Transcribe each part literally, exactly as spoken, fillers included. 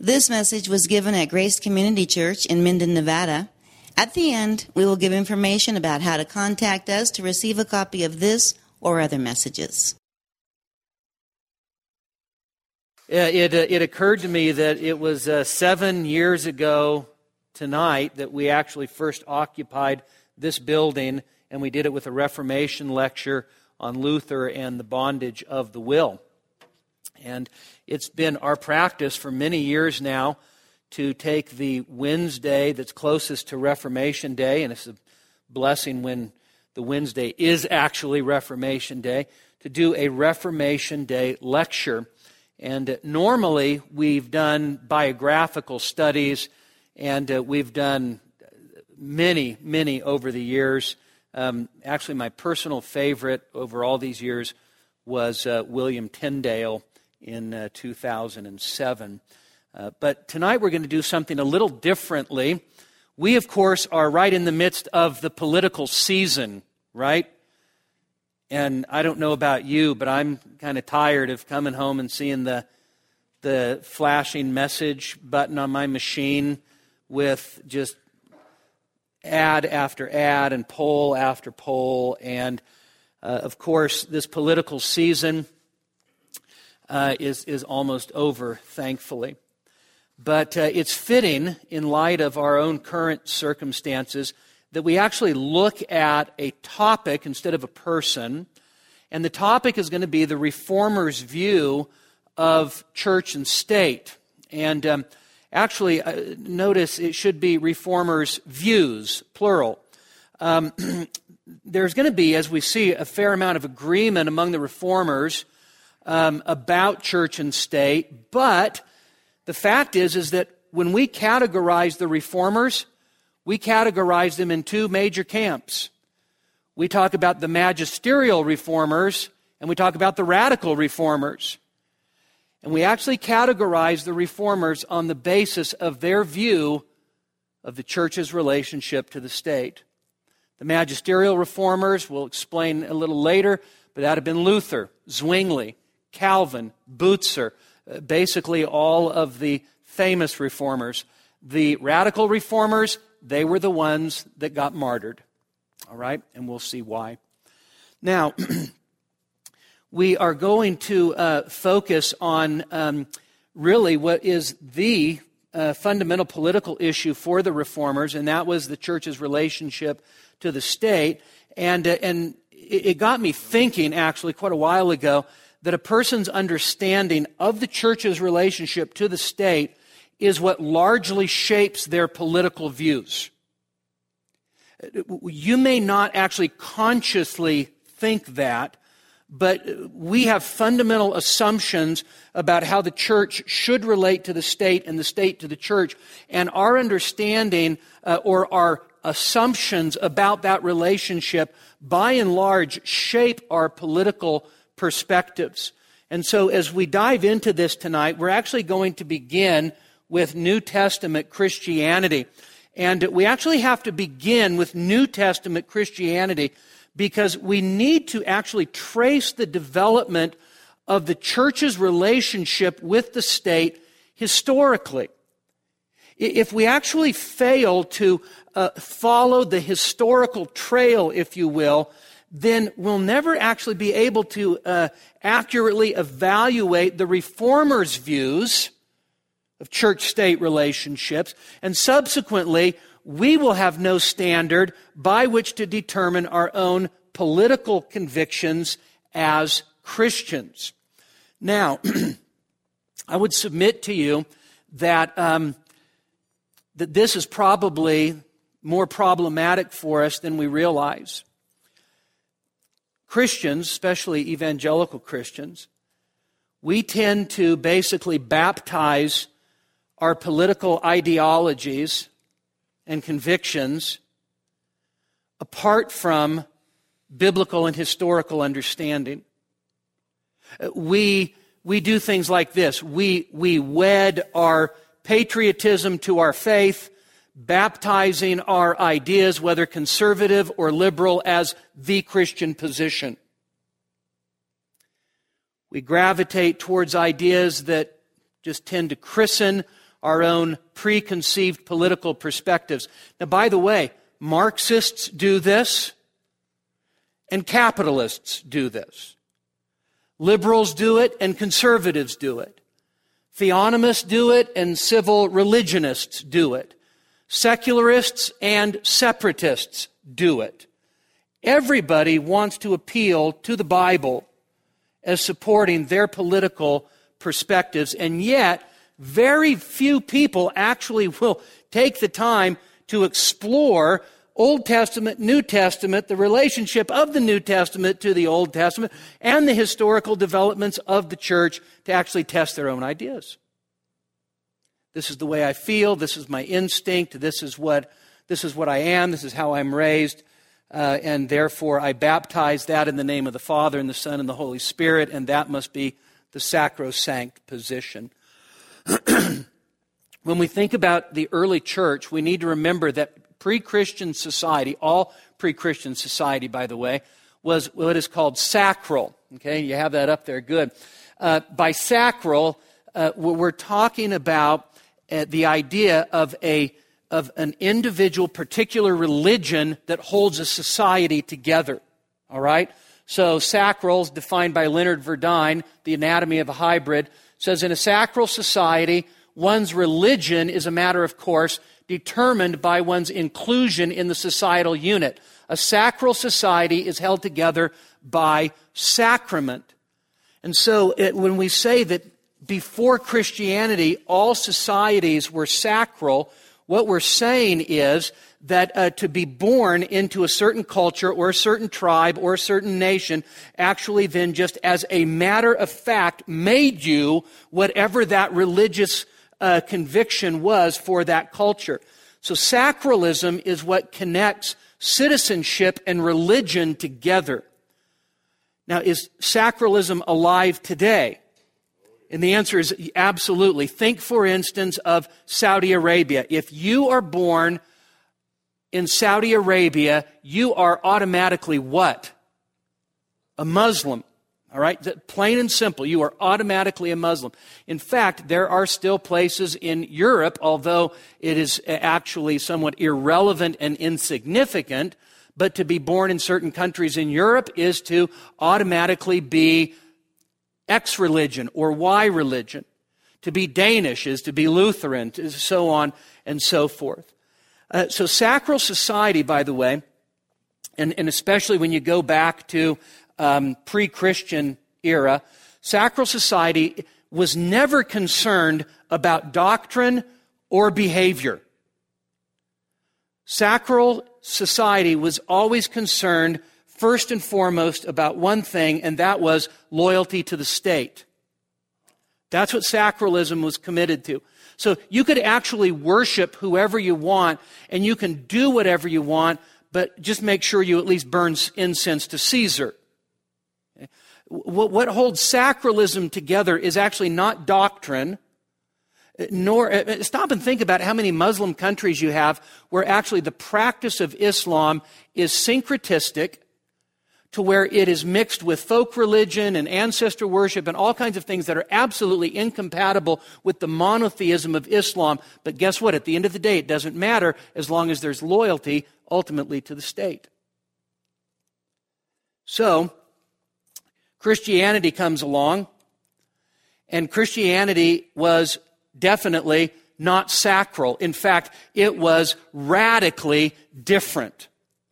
This message was given at Grace Community Church in Minden, Nevada. At the end, we will give information about how to contact us to receive a copy of this or other messages. It, uh, it occurred to me that it was uh, seven years ago tonight that we actually first occupied this building, and we did it with a Reformation lecture on Luther and the bondage of the will. And it's been our practice for many years now to take the Wednesday that's closest to Reformation Day, and it's a blessing when the Wednesday is actually Reformation Day, to do a Reformation Day lecture. And normally we've done biographical studies, and uh, we've done many, many over the years. Um, actually, my personal favorite over all these years was uh, William Tyndale in uh, two thousand seven. Uh, but tonight we're going to do something a little differently. We, of course, are right in the midst of the political season, right? And I don't know about you, but I'm kind of tired of coming home and seeing the the flashing message button on my machine with just ad after ad and poll after poll. And, uh, of course, this political season uh, is, is almost over, thankfully. But uh, it's fitting, in light of our own current circumstances, that we actually look at a topic instead of a person. And the topic is going to be the Reformers' view of church and state. And um, actually, uh, notice it should be Reformers' views, plural. Um, there's going to be, as we see, a fair amount of agreement among the Reformers um, about church and state. But the fact is, is that when we categorize the Reformers, we categorize them in two major camps. We talk about the magisterial reformers, and we talk about the radical reformers. And we actually categorize the reformers on the basis of their view of the church's relationship to the state. The magisterial reformers, we'll explain a little later, but that had been Luther, Zwingli, Calvin, Bucer, uh, basically all of the famous reformers. The radical reformers, they were the ones that got martyred. All right, and we'll see why. Now, we are going to uh, focus on um, really what is the uh, fundamental political issue for the Reformers, and that was the church's relationship to the state. And, uh, and it got me thinking, actually, quite a while ago, that a person's understanding of the church's relationship to the state is what largely shapes their political views. You may not actually consciously think that, but we have fundamental assumptions about how the church should relate to the state and the state to the church. And our understanding uh, or our assumptions about that relationship, by and large, shape our political perspectives. And so as we dive into this tonight, we're actually going to begin with New Testament Christianity. And we actually have to begin with New Testament Christianity because we need to actually trace the development of the church's relationship with the state historically. If we actually fail to uh, follow the historical trail, if you will, then we'll never actually be able to uh, accurately evaluate the Reformers' views of church-state relationships, and subsequently, we will have no standard by which to determine our own political convictions as Christians. Now, I would submit to you that, um, that this is probably more problematic for us than we realize. Christians, especially evangelical Christians, we tend to basically baptize our political ideologies and convictions apart from biblical and historical understanding. We, we do things like this. We, we wed our patriotism to our faith, baptizing our ideas, whether conservative or liberal, as the Christian position. We gravitate towards ideas that just tend to christen our own preconceived political perspectives. Now, by the way, Marxists do this, and capitalists do this. Liberals do it, and conservatives do it. Theonomists do it, and civil religionists do it. Secularists and separatists do it. Everybody wants to appeal to the Bible as supporting their political perspectives, and yet very few people actually will take the time to explore Old Testament, New Testament, the relationship of the New Testament to the Old Testament, and the historical developments of the church to actually test their own ideas. This is the way I feel, this is my instinct, this is what, this is what I am, this is how I'm raised, uh, and therefore I baptize that in the name of the Father and the Son and the Holy Spirit, and that must be the sacrosanct position. When we think about the early church, we need to remember that pre-Christian society, all pre-Christian society, by the way, was what is called sacral. Okay, you have that up there, good. Uh, by sacral, uh, we're talking about uh, the idea of a of an individual, particular religion that holds a society together. All right? So sacral is defined by Leonard Verdine, The Anatomy of a Hybrid, says in a sacral society, one's religion is a matter of course determined by one's inclusion in the societal unit. A sacral society is held together by sacrament. And so it, when we say that before Christianity all societies were sacral, what we're saying is that uh, to be born into a certain culture or a certain tribe or a certain nation actually then just as a matter of fact made you whatever that religious uh, conviction was for that culture. So sacralism is what connects citizenship and religion together. Now, is sacralism alive today? And the answer is absolutely. Think, for instance, of Saudi Arabia. If you are born in Saudi Arabia, you are automatically what? A Muslim. All right? Plain and simple. You are automatically a Muslim. In fact, there are still places in Europe, although it is actually somewhat irrelevant and insignificant, but to be born in certain countries in Europe is to automatically be X religion or Y religion. To be Danish is to be Lutheran, so on and so forth. Uh, so sacral society, by the way, and, and especially when you go back to um, pre-Christian era, sacral society was never concerned about doctrine or behavior. Sacral society was always concerned first and foremost about one thing, and that was loyalty to the state. That's what sacralism was committed to. So you could actually worship whoever you want, and you can do whatever you want, but just make sure you at least burn incense to Caesar. Okay? What holds sacralism together is actually not doctrine, nor, stop and think about how many Muslim countries you have where actually the practice of Islam is syncretistic, to where it is mixed with folk religion and ancestor worship and all kinds of things that are absolutely incompatible with the monotheism of Islam. But guess what? At the end of the day, it doesn't matter as long as there's loyalty ultimately to the state. So, Christianity comes along, and Christianity was definitely not sacral. In fact, it was radically different.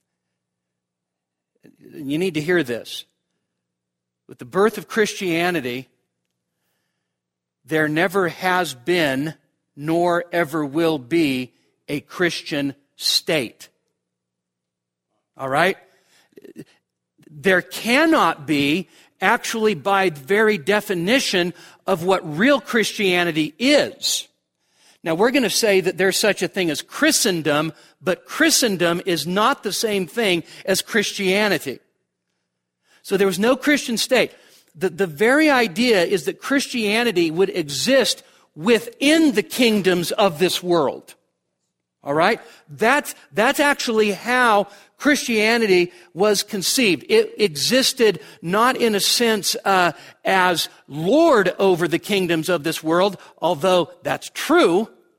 You need to hear this. With the birth of Christianity, there never has been, nor ever will be, a Christian state. All right? There cannot be, actually by very definition of what real Christianity is. Now, we're going to say that there's such a thing as Christendom, but Christendom is not the same thing as Christianity. So there was no Christian state. The, the very idea is that Christianity would exist within the kingdoms of this world. All right? That's, that's actually how Christianity was conceived. It existed not in a sense uh, as Lord over the kingdoms of this world, although that's true.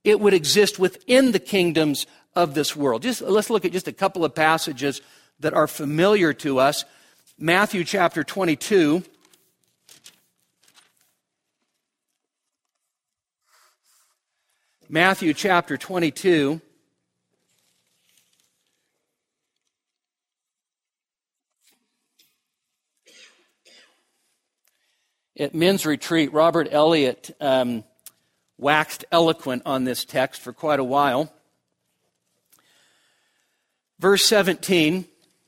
it would exist within the kingdoms of this world. Just let's look at just a couple of passages that are familiar to us. Matthew chapter twenty-two. Matthew chapter twenty-two. At men's retreat, Robert Elliott um, waxed eloquent on this text for quite a while. Verse seventeen.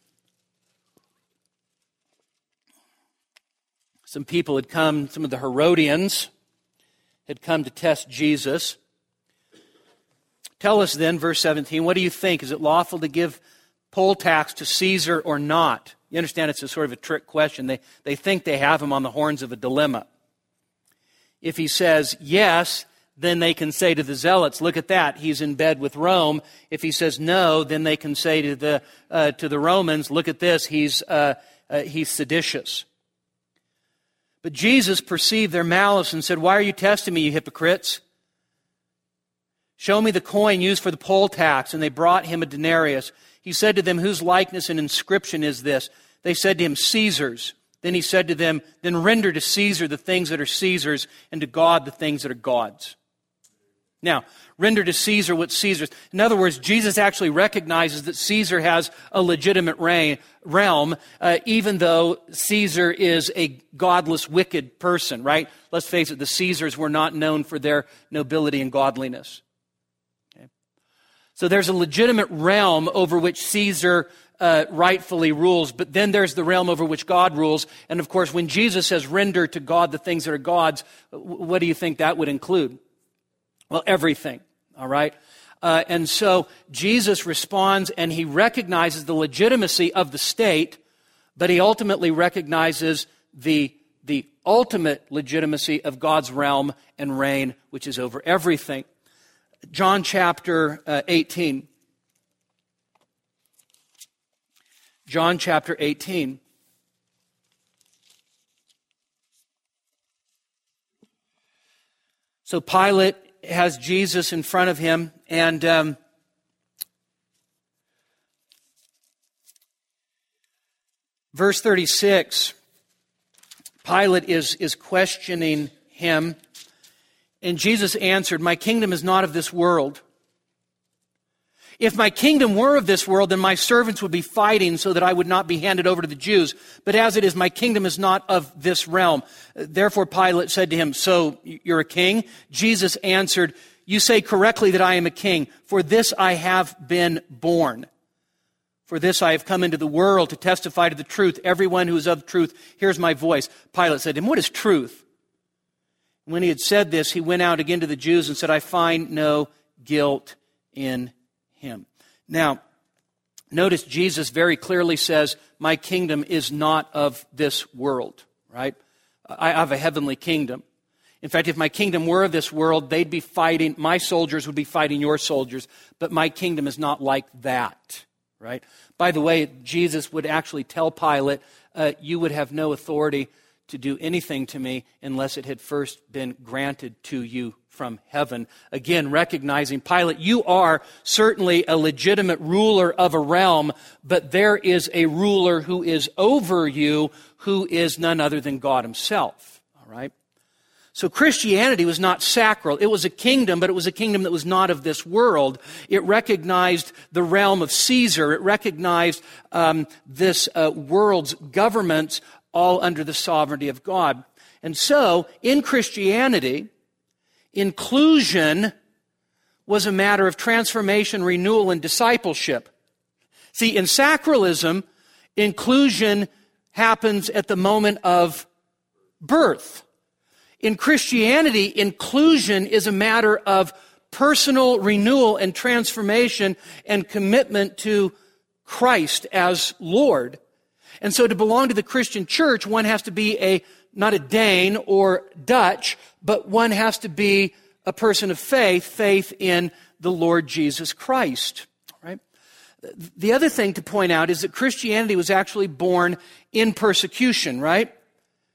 Some people had come, some of the Herodians had come to test Jesus. Tell us then, verse seventeen, what do you think? Is it lawful to give poll tax to Caesar or not? You understand it's a sort of a trick question. They, they think they have him on the horns of a dilemma. If he says yes, then they can say to the zealots, look at that, he's in bed with Rome. If he says no, then they can say to the uh, to the Romans, look at this, he's uh, uh, he's seditious. But Jesus perceived their malice and said, why are you testing me, you hypocrites? Show me the coin used for the poll tax. And they brought him a denarius. He said to them, whose likeness and inscription is this? They said to him, Caesar's. Then he said to them, then render to Caesar the things that are Caesar's, and to God the things that are God's. Now, render to Caesar what's Caesar's. In other words, Jesus actually recognizes that Caesar has a legitimate reign, realm, uh, even though Caesar is a godless, wicked person, right? Let's face it, the Caesars were not known for their nobility and godliness. Okay? So there's a legitimate realm over which Caesar uh, rightfully rules, but then there's the realm over which God rules. And of course, when Jesus says, render to God the things that are God's, what do you think that would include? Well, everything, all right? Uh, and so Jesus responds and he recognizes the legitimacy of the state, but he ultimately recognizes the, the ultimate legitimacy of God's realm and reign, which is over everything. John chapter uh, eighteen. John chapter eighteen. So Pilate has Jesus in front of him, and um, verse thirty-six, Pilate is, is questioning him, and Jesus answered, my kingdom is not of this world. If my kingdom were of this world, then my servants would be fighting so that I would not be handed over to the Jews. But as it is, my kingdom is not of this realm. Therefore Pilate said to him, so you're a king? Jesus answered, you say correctly that I am a king. For this I have been born. For this I have come into the world to testify to the truth. Everyone who is of truth hears my voice. Pilate said to him, what is truth? When he had said this, he went out again to the Jews and said, I find no guilt in him. Now, notice Jesus very clearly says, my kingdom is not of this world, right? I have a heavenly kingdom. In fact, if my kingdom were of this world, they'd be fighting, my soldiers would be fighting your soldiers, but my kingdom is not like that, right? By the way, Jesus would actually tell Pilate, uh, you would have no authority to do anything to me unless it had first been granted to you from heaven. Again, recognizing, Pilate, you are certainly a legitimate ruler of a realm, but there is a ruler who is over you, who is none other than God himself. All right? So Christianity was not sacral. It was a kingdom, but it was a kingdom that was not of this world. It recognized the realm of Caesar. It recognized um, this uh, world's governments all under the sovereignty of God. And so, in Christianity, inclusion was a matter of transformation, renewal, and discipleship. See, in sacralism, inclusion happens at the moment of birth. In Christianity, inclusion is a matter of personal renewal and transformation and commitment to Christ as Lord. And so to belong to the Christian church, one has to be a, not a Dane or Dutch, but one has to be a person of faith, faith in the Lord Jesus Christ. Right? The other thing to point out is that Christianity was actually born in persecution, right?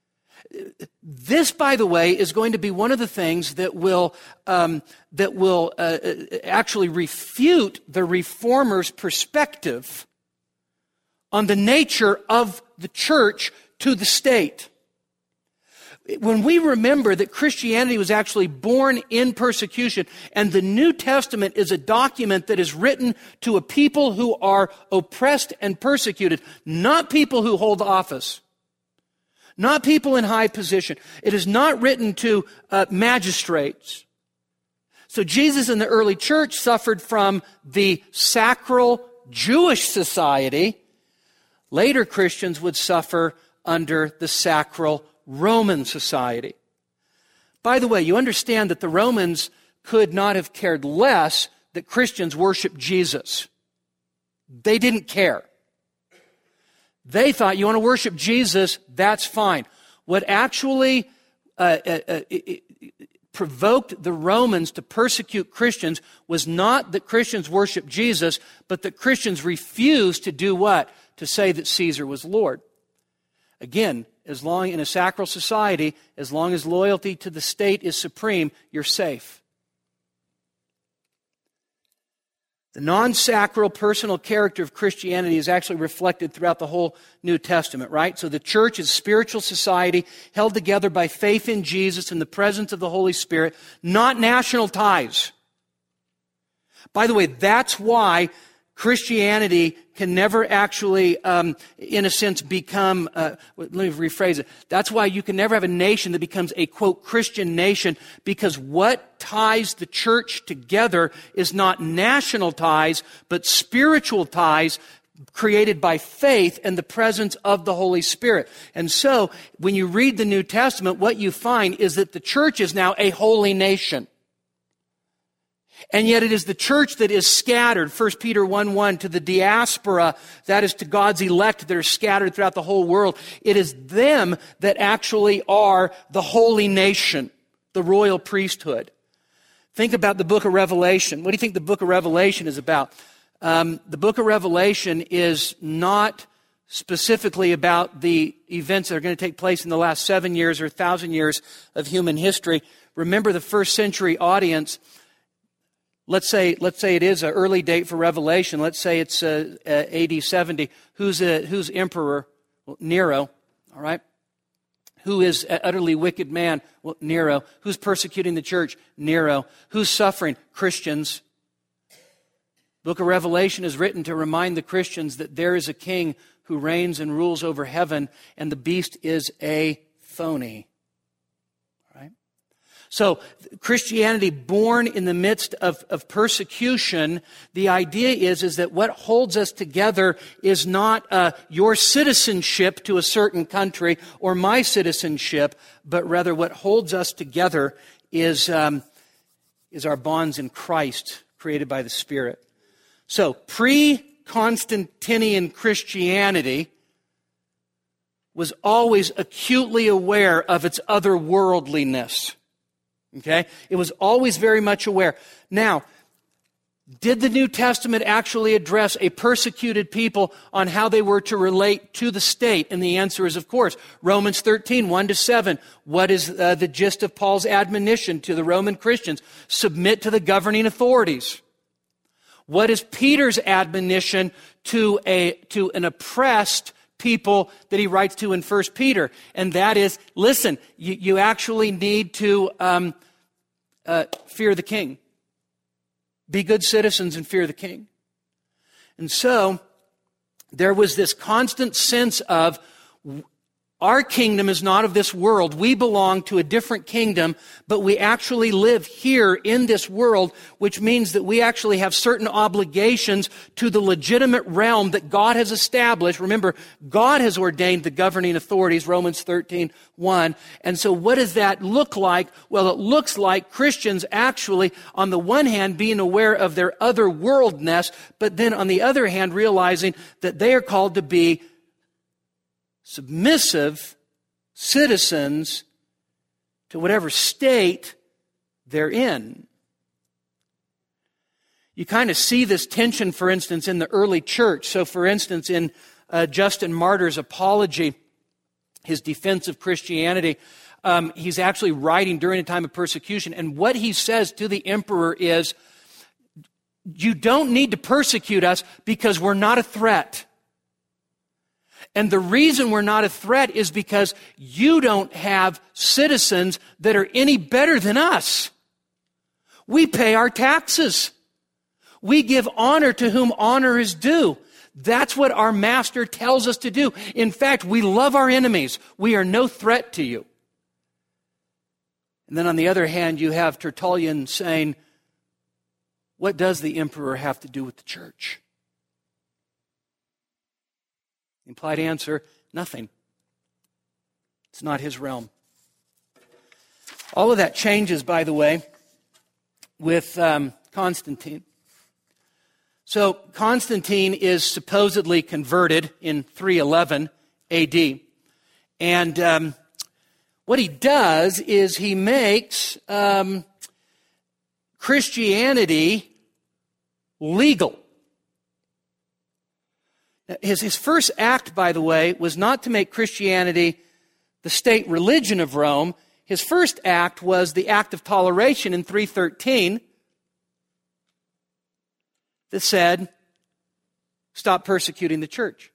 This, by the way, is going to be one of the things that will um, that will uh, actually refute the Reformers' perspective on the nature of the church to the state. When we remember that Christianity was actually born in persecution, and the New Testament is a document that is written to a people who are oppressed and persecuted, not people who hold office, not people in high position. It is not written to uh, magistrates. So Jesus in the early church suffered from the sacral Jewish society. Later Christians would suffer under the sacral Roman society. By the way, you understand that the Romans could not have cared less that Christians worship Jesus. They didn't care. They thought, you want to worship Jesus, that's fine. What actually uh, uh, uh, it, it provoked the Romans to persecute Christians was not that Christians worship Jesus, but that Christians refused to do what? To say that Caesar was Lord. Again, as long in a sacral society, as long as loyalty to the state is supreme, you're safe. The non-sacral personal character of Christianity is actually reflected throughout the whole New Testament, right? So the church is spiritual society held together by faith in Jesus and the presence of the Holy Spirit, not national ties. By the way, that's why Christianity can never actually, um, in a sense, become, uh, let me rephrase it. That's why you can never have a nation that becomes a, quote, Christian nation, because what ties the church together is not national ties, but spiritual ties created by faith and the presence of the Holy Spirit. And so, when you read the New Testament, what you find is that the church is now a holy nation. And yet it is the church that is scattered, First Peter one one, to the diaspora, that is to God's elect that are scattered throughout the whole world. It is them that actually are the holy nation, the royal priesthood. Think about the book of Revelation. What do you think the book of Revelation is about? Um, the book of Revelation is not specifically about the events that are going to take place in the last seven years or thousand years of human history. Remember the first century audience. Let's say, let's say it is an early date for Revelation. Let's say it's uh, uh, A D seventy. Who's uh, who's emperor? Well, Nero. All right. Who is an utterly wicked man? Well, Nero. Who's persecuting the church? Nero. Who's suffering? Christians. The book of Revelation is written to remind the Christians that there is a king who reigns and rules over heaven, and the beast is a phony. So, Christianity born in the midst of, of persecution, the idea is, is that what holds us together is not uh, your citizenship to a certain country or my citizenship, but rather what holds us together is, um, is our bonds in Christ created by the Spirit. So, pre-Constantinian Christianity was always acutely aware of its otherworldliness. Okay? It was always very much aware. Now, did the New Testament actually address a persecuted people on how they were to relate to the state? And the answer is, of course, Romans thirteen, one to seven. What is uh, the gist of Paul's admonition to the Roman Christians? Submit to the governing authorities. What is Peter's admonition to a to an oppressed people that he writes to in First Peter? And that is, listen, you, you actually need to um, uh, fear the king. Be good citizens and fear the king. And so, there was this constant sense of, our kingdom is not of this world. We belong to a different kingdom, but we actually live here in this world, which means that we actually have certain obligations to the legitimate realm that God has established. Remember, God has ordained the governing authorities, Romans thirteen, one. And so what does that look like? Well, it looks like Christians actually, on the one hand, being aware of their otherworldness, but then on the other hand, realizing that they are called to be submissive citizens to whatever state they're in. You kind of see this tension, for instance, in the early church. So, for instance, in uh, Justin Martyr's apology, his defense of Christianity. Um, he's actually writing during a time of persecution. And what he says to the emperor is, you don't need to persecute us because we're not a threat. And the reason we're not a threat is because you don't have citizens that are any better than us. We pay our taxes. We give honor to whom honor is due. That's what our master tells us to do. In fact, we love our enemies. We are no threat to you. And then on the other hand, you have Tertullian saying, what does the emperor have to do with the church? Implied answer, nothing. It's not his realm. All of that changes, by the way, with um, Constantine. So Constantine is supposedly converted in three eleven A D. And um, what he does is he makes um, Christianity legal. His, his first act, by the way, was not to make Christianity the state religion of Rome. His first act was the act of toleration in three thirteen that said, stop persecuting the church.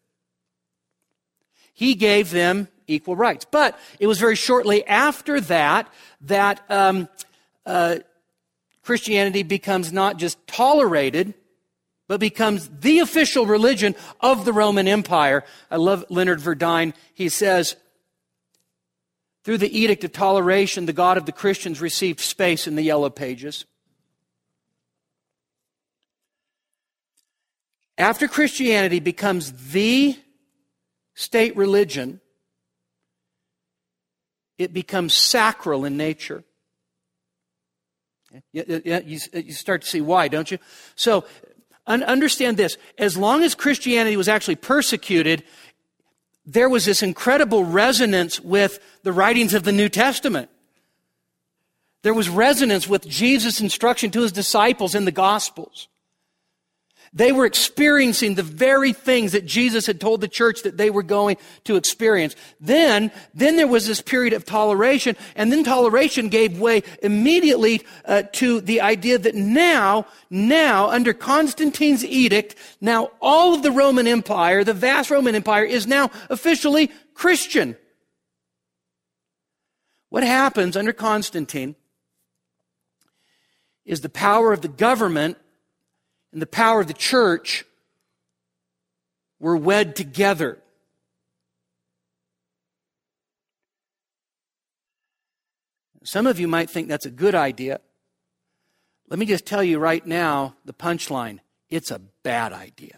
He gave them equal rights. But it was very shortly after that that um, uh, Christianity becomes not just tolerated, but becomes the official religion of the Roman Empire. I love Leonard Verdine. He says, through the Edict of Toleration, the God of the Christians received space in the Yellow Pages. After Christianity becomes the state religion, it becomes sacral in nature. You start to see why, don't you? So, understand this. As long as Christianity was actually persecuted, there was this incredible resonance with the writings of the New Testament. There was resonance with Jesus' instruction to his disciples in the Gospels. They were experiencing the very things that Jesus had told the church that they were going to experience. Then, then there was this period of toleration, and then toleration gave way immediately uh, to the idea that now, now, under Constantine's edict, now all of the Roman Empire, the vast Roman Empire, is now officially Christian. What happens under Constantine is the power of the government and the power of the church were wed together. Some of you might think that's a good idea. Let me just tell you right now, the punchline, it's a bad idea.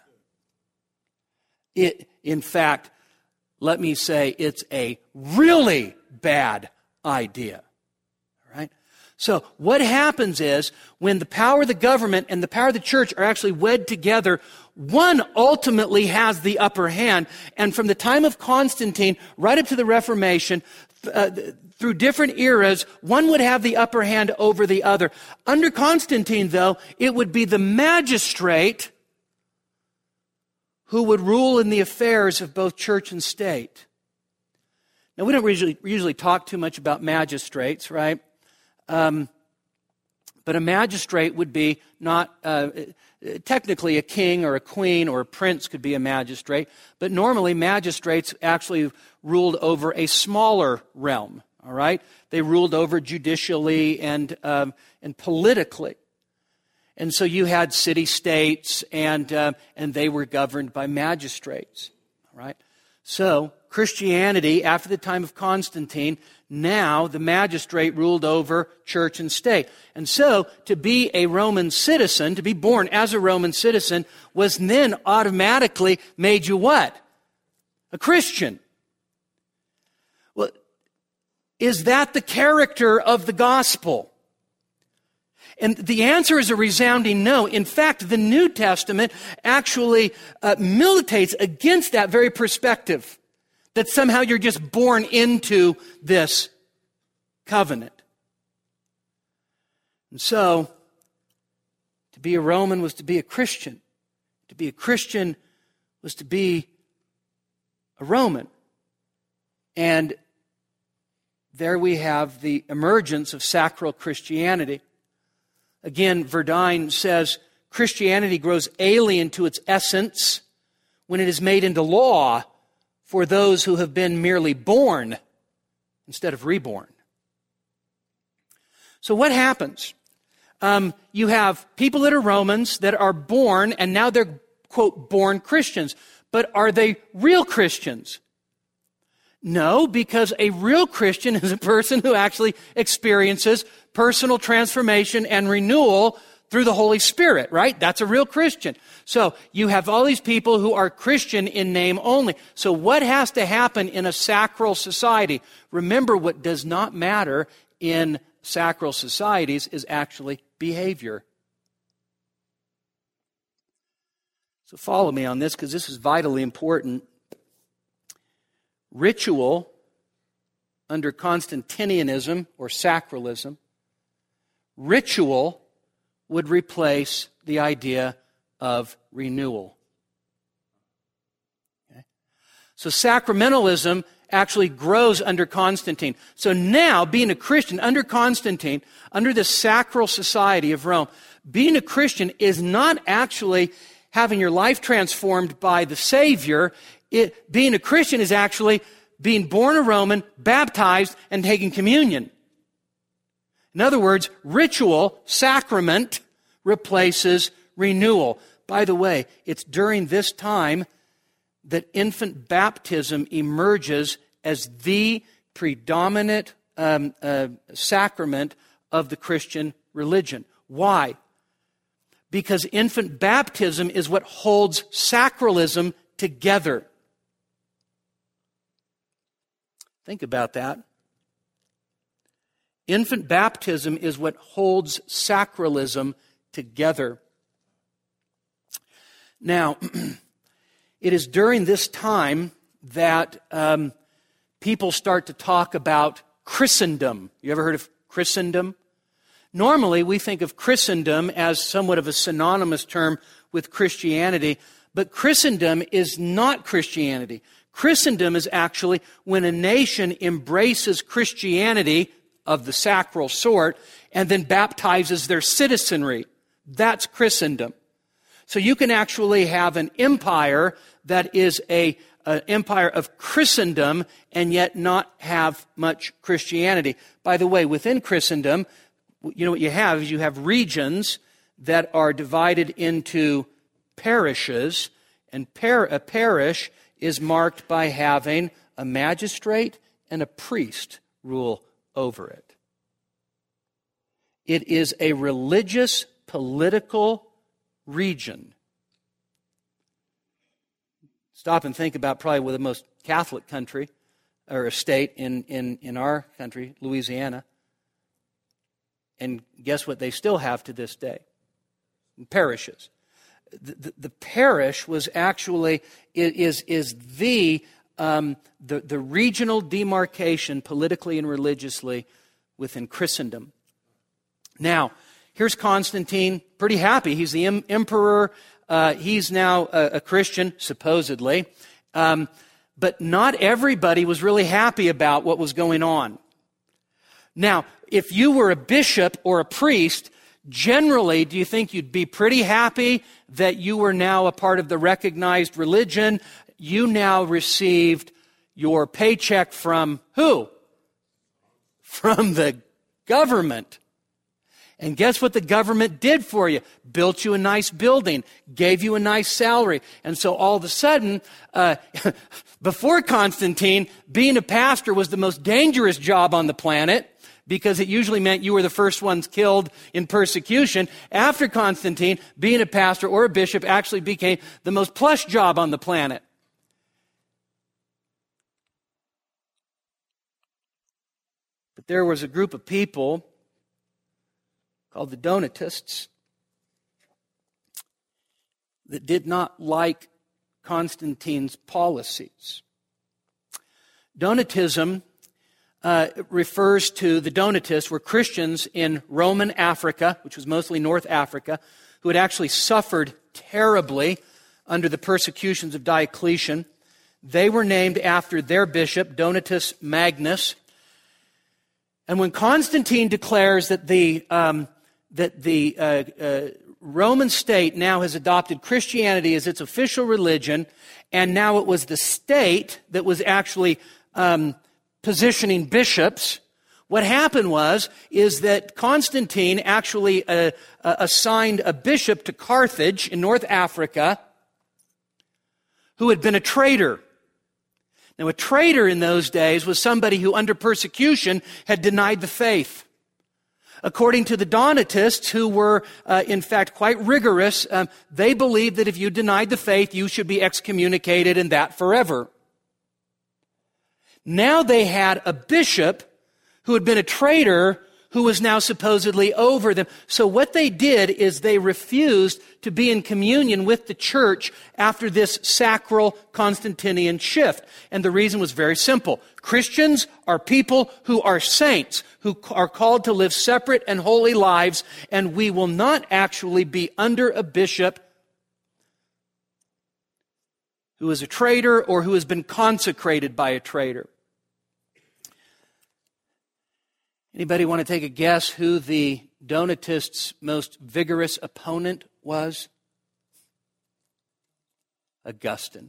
It, in fact, let me say it's a really bad idea. So what happens is when the power of the government and the power of the church are actually wed together, one ultimately has the upper hand. And from the time of Constantine right up to the Reformation, uh, through different eras, one would have the upper hand over the other. Under Constantine, though, it would be the magistrate who would rule in the affairs of both church and state. Now, we don't usually, usually talk too much about magistrates, right? Um, but a magistrate would be not, uh, technically a king or a queen or a prince could be a magistrate, but normally magistrates actually ruled over a smaller realm, all right? They ruled over judicially and, um, and politically. And so you had city-states and, uh, and they were governed by magistrates, all right? So Christianity, after the time of Constantine, now the magistrate ruled over church and state. And so to be a Roman citizen, to be born as a Roman citizen, was then automatically made you what? A Christian. Well, is that the character of the gospel? And the answer is a resounding no. In fact, the New Testament actually uh, militates against that very perspective, that somehow you're just born into this covenant. And so, to be a Roman was to be a Christian. To be a Christian was to be a Roman. And there we have the emergence of sacral Christianity. Again, Verdine says, Christianity grows alien to its essence when it is made into law for those who have been merely born instead of reborn. So what happens? Um, you have people that are Romans that are born, and now they're, quote, born Christians. But are they real Christians? No, because a real Christian is a person who actually experiences personal transformation and renewal through the Holy Spirit, right? That's a real Christian. So you have all these people who are Christian in name only. So what has to happen in a sacral society? Remember, what does not matter in sacral societies is actually behavior. So follow me on this because this is vitally important. Ritual under Constantinianism or sacralism, ritual would replace the idea of renewal. Okay? So sacramentalism actually grows under Constantine. So now, being a Christian under Constantine, under the sacral society of Rome, being a Christian is not actually having your life transformed by the Savior. It, being a Christian is actually being born a Roman, baptized, and taking communion. In other words, ritual, sacrament, replaces renewal. By the way, it's during this time that infant baptism emerges as the predominant um, uh, sacrament of the Christian religion. Why? Because infant baptism is what holds sacralism together. Think about that. Infant baptism is what holds sacralism together. Now, it is during this time that um, people start to talk about Christendom. You ever heard of Christendom? Normally, we think of Christendom as somewhat of a synonymous term with Christianity, but Christendom is not Christianity. Christendom is actually when a nation embraces Christianity of the sacral sort and then baptizes their citizenry. That's Christendom. So you can actually have an empire that is a, an empire of Christendom and yet not have much Christianity. By the way, within Christendom, you know what you have is you have regions that are divided into parishes, and par- a parish is marked by having a magistrate and a priest rule over it. It is a religious, political region. Stop and think about probably the most Catholic country or a state in, in, in our country, Louisiana. And guess what they still have to this day? Parishes. The, the, the parish was actually, is, is the, um, the, the regional demarcation politically and religiously within Christendom. Now, here's Constantine, pretty happy. He's the em- emperor. Uh, he's now a, a Christian, supposedly. Um, but not everybody was really happy about what was going on. Now, if you were a bishop or a priest, generally, do you think you'd be pretty happy that you were now a part of the recognized religion? You now received your paycheck from who? From the government. And guess what the government did for you? Built you a nice building, gave you a nice salary. And so all of a sudden, uh, before Constantine, being a pastor was the most dangerous job on the planet because it usually meant you were the first ones killed in persecution. After Constantine, being a pastor or a bishop actually became the most plush job on the planet. But there was a group of people called the Donatists that did not like Constantine's policies. Donatism uh, refers to, the Donatists were Christians in Roman Africa, which was mostly North Africa, who had actually suffered terribly under the persecutions of Diocletian. They were named after their bishop, Donatus Magnus. And when Constantine declares that the um, that the uh, uh, Roman state now has adopted Christianity as its official religion, and now it was the state that was actually um, positioning bishops, what happened was is that Constantine actually uh, uh, assigned a bishop to Carthage in North Africa who had been a traitor. Now, a traitor in those days was somebody who, under persecution, had denied the faith. According to the Donatists, who were, uh, in fact, quite rigorous, um, they believed that if you denied the faith, you should be excommunicated, and that forever. Now they had a bishop who had been a traitor who was now supposedly over them. So what they did is they refused to be in communion with the church after this sacral Constantinian shift. And the reason was very simple. Christians are people who are saints, who are called to live separate and holy lives, and we will not actually be under a bishop who is a traitor or who has been consecrated by a traitor. Anybody want to take a guess who the Donatists' most vigorous opponent was? Augustine.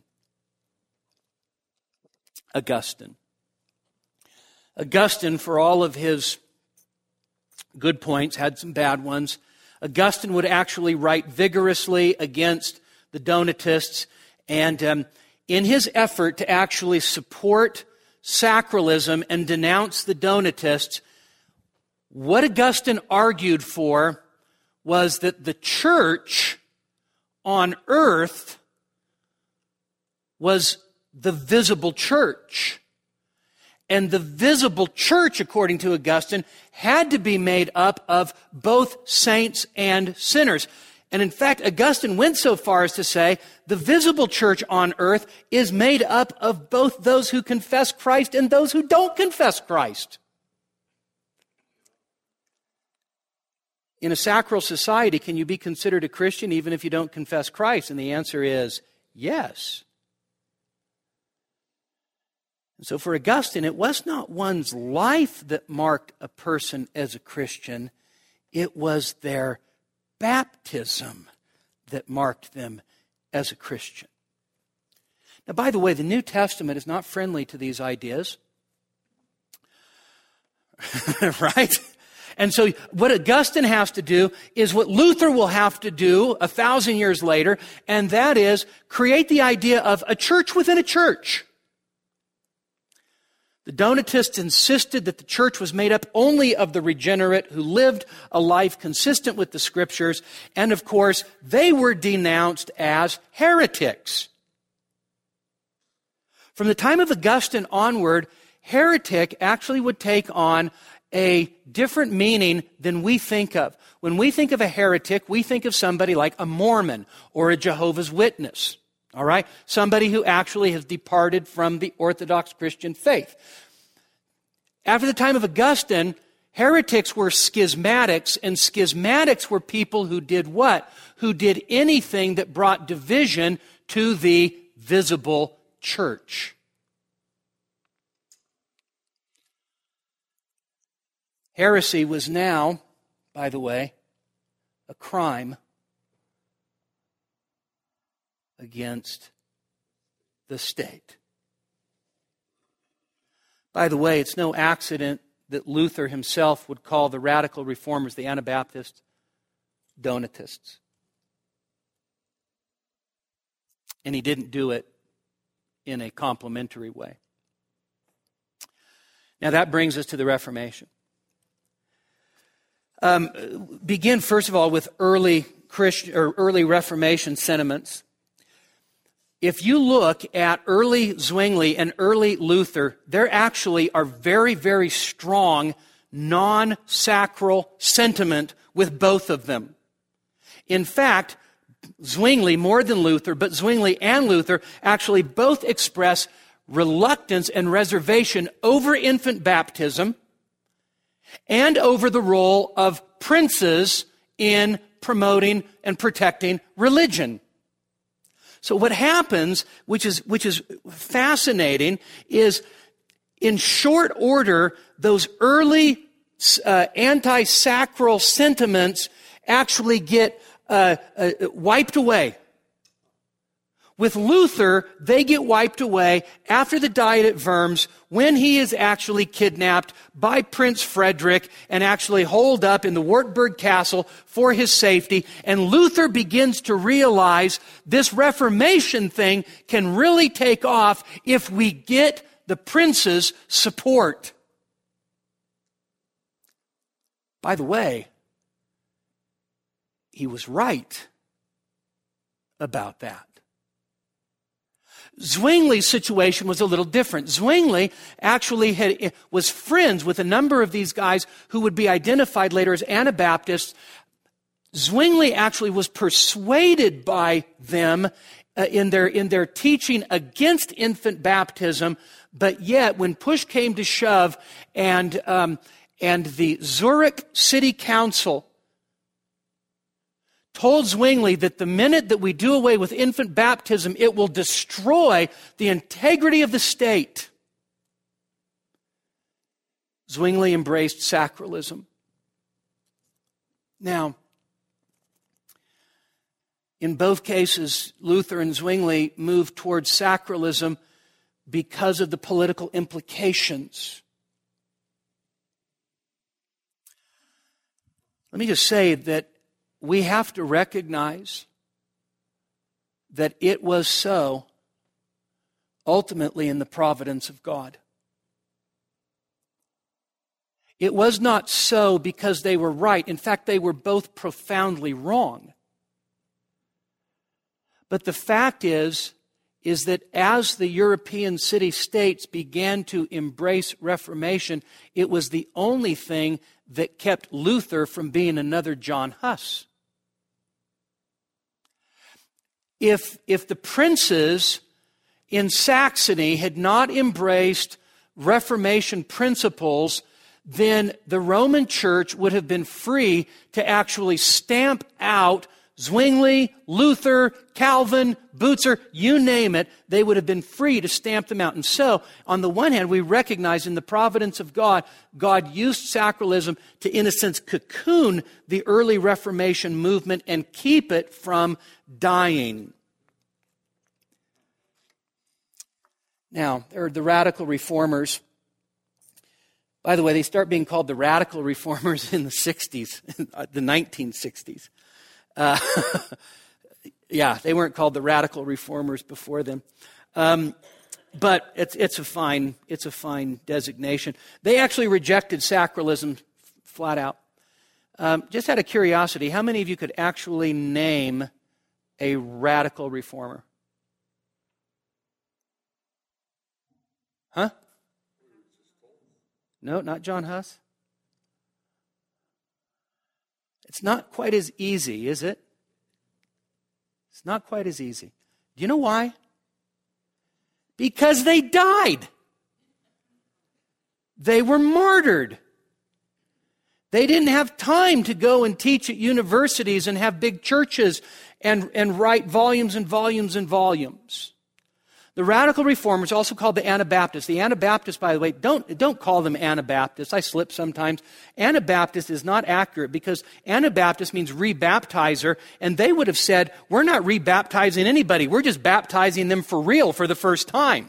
Augustine. Augustine, for all of his good points, had some bad ones. Augustine would actually write vigorously against the Donatists, and um, in his effort to actually support sacralism and denounce the Donatists, what Augustine argued for was that the church on earth was the visible church. And the visible church, according to Augustine, had to be made up of both saints and sinners. And in fact, Augustine went so far as to say the visible church on earth is made up of both those who confess Christ and those who don't confess Christ. In a sacral society, can you be considered a Christian even if you don't confess Christ? And the answer is yes. And so for Augustine, it was not one's life that marked a person as a Christian. It was their baptism that marked them as a Christian. Now, by the way, the New Testament is not friendly to these ideas. Right? And so what Augustine has to do is what Luther will have to do a thousand years later, and that is create the idea of a church within a church. The Donatists insisted that the church was made up only of the regenerate who lived a life consistent with the Scriptures, and of course, they were denounced as heretics. From the time of Augustine onward, heretic actually would take on a different meaning than we think of. When we think of a heretic, we think of somebody like a Mormon or a Jehovah's Witness. All right? Somebody who actually has departed from the Orthodox Christian faith. After the time of Augustine, heretics were schismatics, and schismatics were people who did what? Who did anything that brought division to the visible church. Heresy was now, by the way, a crime against the state. By the way, it's no accident that Luther himself would call the radical reformers, the Anabaptists, Donatists. And he didn't do it in a complimentary way. Now that brings us to the Reformation. Um, begin, first of all, with early Christian or early Reformation sentiments. If you look at early Zwingli and early Luther, there actually are very, very strong non-sacral sentiment with both of them. In fact, Zwingli more than Luther, but Zwingli and Luther actually both express reluctance and reservation over infant baptism and over the role of princes in promoting and protecting religion. So what happens, which is, which is fascinating, is in short order, those early uh, anti-sacral sentiments actually get uh, uh, wiped away. With Luther, they get wiped away after the Diet at Worms, when he is actually kidnapped by Prince Frederick and actually holed up in the Wartburg Castle for his safety. And Luther begins to realize this Reformation thing can really take off if we get the prince's support. By the way, he was right about that. Zwingli's situation was a little different. Zwingli actually had, was friends with a number of these guys who would be identified later as Anabaptists. Zwingli actually was persuaded by them uh, in their, in their teaching against infant baptism, but yet when push came to shove and, um, and the Zurich City Council told Zwingli that the minute that we do away with infant baptism, it will destroy the integrity of the state. Zwingli embraced sacralism. Now, in both cases, Luther and Zwingli moved towards sacralism because of the political implications. Let me just say that we have to recognize that it was so ultimately in the providence of God. It was not so because they were right. In fact, they were both profoundly wrong. But the fact is, is that as the European city-states began to embrace Reformation, it was the only thing that kept Luther from being another John Huss. If, if the princes in Saxony had not embraced Reformation principles, then the Roman Church would have been free to actually stamp out Zwingli, Luther, Calvin, Butzer, you name it, they would have been free to stamp them out. And so, on the one hand, we recognize in the providence of God, God used sacralism to, in a sense, cocoon the early Reformation movement and keep it from dying. Now, there are the radical reformers. By the way, they start being called the radical reformers in the sixties, the nineteen sixties. Uh, yeah, they weren't called the radical reformers before them, um, but it's it's a fine it's a fine designation. They actually rejected sacralism flat out. Um, just out of curiosity, how many of you could actually name a radical reformer? Huh? No, not John Huss. It's not quite as easy, is it? It's not quite as easy. Do you know why? Because they died. They were martyred. They didn't have time to go and teach at universities and have big churches and, and write volumes and volumes and volumes. The radical reformers, also called the Anabaptists. The Anabaptists, by the way, don't, don't call them Anabaptists. I slip sometimes. Anabaptist is not accurate because Anabaptist means rebaptizer, and they would have said, we're not rebaptizing anybody. We're just baptizing them for real for the first time.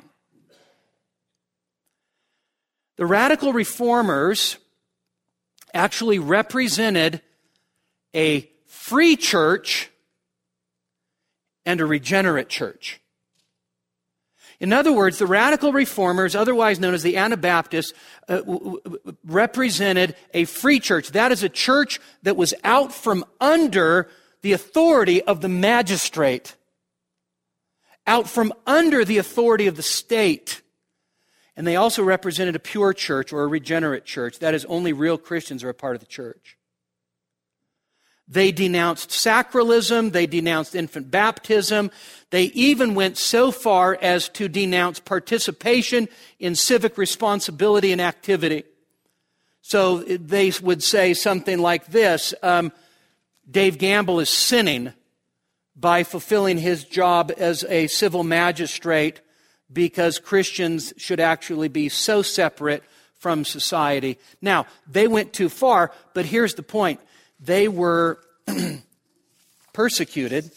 The radical reformers actually represented a free church and a regenerate church. In other words, the radical reformers, otherwise known as the Anabaptists, uh, w- w- represented a free church. That is a church that was out from under the authority of the magistrate, out from under the authority of the state. And they also represented a pure church or a regenerate church. That is, only real Christians are a part of the church. They denounced sacralism. They denounced infant baptism. They even went so far as to denounce participation in civic responsibility and activity. So they would say something like this, um, Dave Gamble is sinning by fulfilling his job as a civil magistrate, because Christians should actually be so separate from society. Now, they went too far, but here's the point. They were persecuted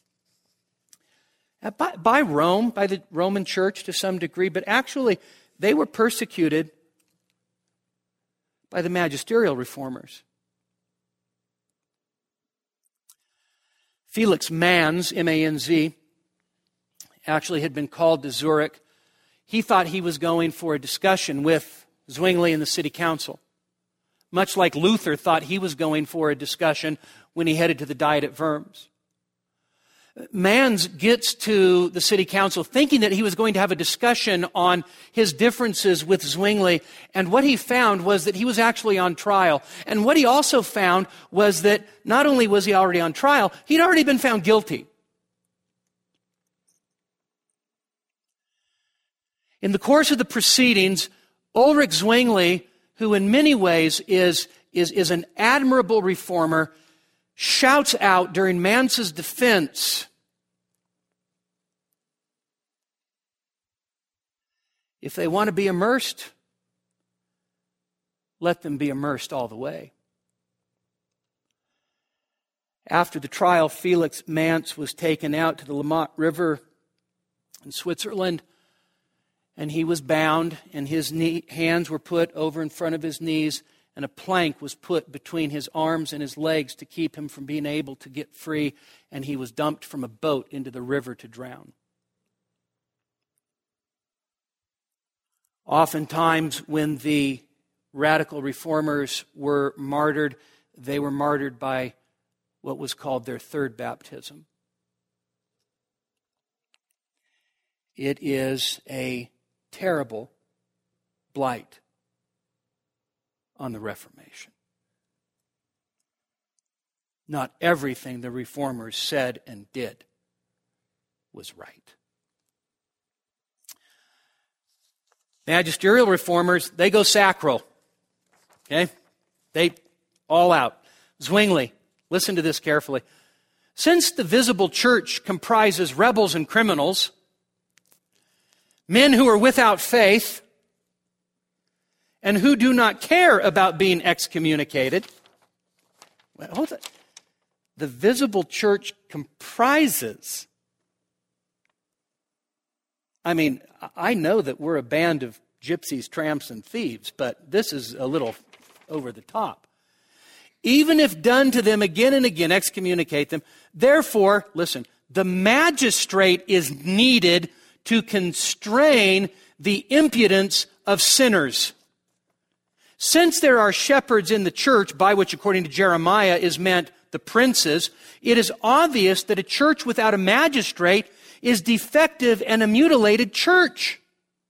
by, by Rome, by the Roman Church to some degree, but actually they were persecuted by the magisterial reformers. Felix Manz, M A N Z, actually had been called to Zurich. He thought he was going for a discussion with Zwingli and the city council, much like Luther thought he was going for a discussion when he headed to the Diet at Worms. Manz gets to the city council thinking that he was going to have a discussion on his differences with Zwingli, and what he found was that he was actually on trial. And what he also found was that not only was he already on trial, he'd already been found guilty. In the course of the proceedings, Ulrich Zwingli, who in many ways is, is, is an admirable reformer, shouts out during Manz's defense, if they want to be immersed, let them be immersed all the way. After the trial, Felix Manz was taken out to the Lamont River in Switzerland, and he was bound, and his knee, hands were put over in front of his knees, and a plank was put between his arms and his legs to keep him from being able to get free, and he was dumped from a boat into the river to drown. Oftentimes, when the radical reformers were martyred, they were martyred by what was called their third baptism. It is a terrible blight on the Reformation. Not everything the reformers said and did was right. Magisterial reformers, they go sacral. Okay? They all out. Zwingli, listen to this carefully. Since the visible church comprises rebels and criminals, men who are without faith, and who do not care about being excommunicated. Well, hold on. The visible church comprises. I mean, I know that we're a band of gypsies, tramps, and thieves, but this is a little over the top. Even if done to them again and again, excommunicate them. Therefore, listen, the magistrate is needed to constrain the impudence of sinners. Since there are shepherds in the church, by which, according to Jeremiah, is meant the princes, it is obvious that a church without a magistrate is defective and a mutilated church.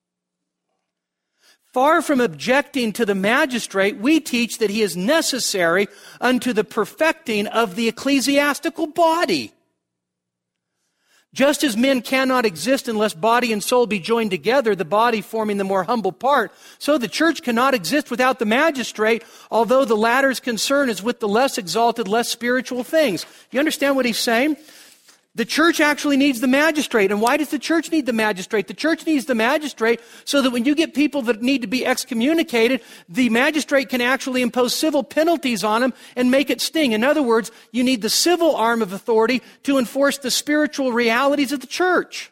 Far from objecting to the magistrate, we teach that he is necessary unto the perfecting of the ecclesiastical body. Just as men cannot exist unless body and soul be joined together, the body forming the more humble part, so the church cannot exist without the magistrate, although the latter's concern is with the less exalted, less spiritual things. You understand what he's saying? The church actually needs the magistrate. And why does the church need the magistrate? The church needs the magistrate so that when you get people that need to be excommunicated, the magistrate can actually impose civil penalties on them and make it sting. In other words, you need the civil arm of authority to enforce the spiritual realities of the church.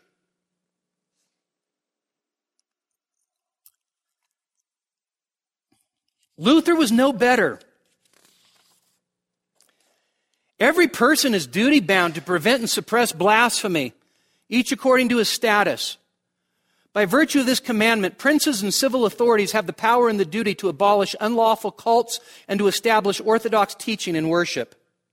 Luther was no better. Every person is duty-bound to prevent and suppress blasphemy, each according to his status. By virtue of this commandment, princes and civil authorities have the power and the duty to abolish unlawful cults and to establish orthodox teaching and worship.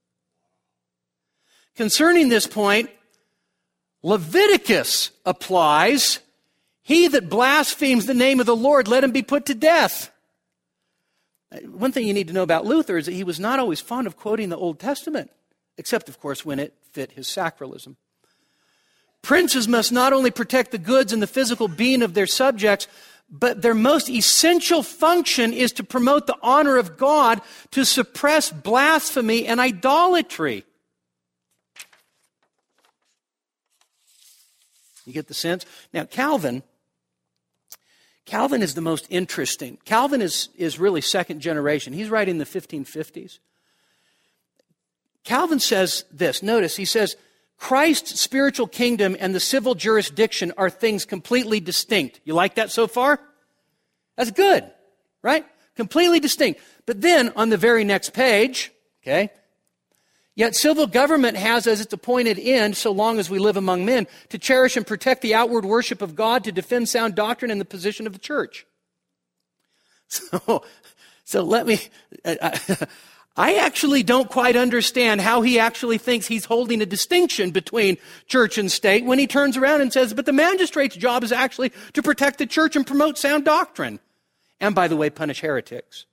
Concerning this point, Leviticus applies. He that blasphemes the name of the Lord, let him be put to death. One thing you need to know about Luther is that he was not always fond of quoting the Old Testament, except, of course, when it fit his sacralism. Princes must not only protect the goods and the physical being of their subjects, but their most essential function is to promote the honor of God, to suppress blasphemy and idolatry. You get the sense? Now, Calvin, Calvin is the most interesting. Calvin is, is really second generation. He's writing in the fifteen fifties. Calvin says this. Notice, he says, Christ's spiritual kingdom and the civil jurisdiction are things completely distinct. You like that so far? That's good, right? Completely distinct. But then on the very next page, okay, yet civil government has as its appointed end, so long as we live among men, to cherish and protect the outward worship of God, to defend sound doctrine and the position of the church. So, so let me... I, I actually don't quite understand how he actually thinks he's holding a distinction between church and state when he turns around and says, but the magistrate's job is actually to protect the church and promote sound doctrine. And by the way, punish heretics.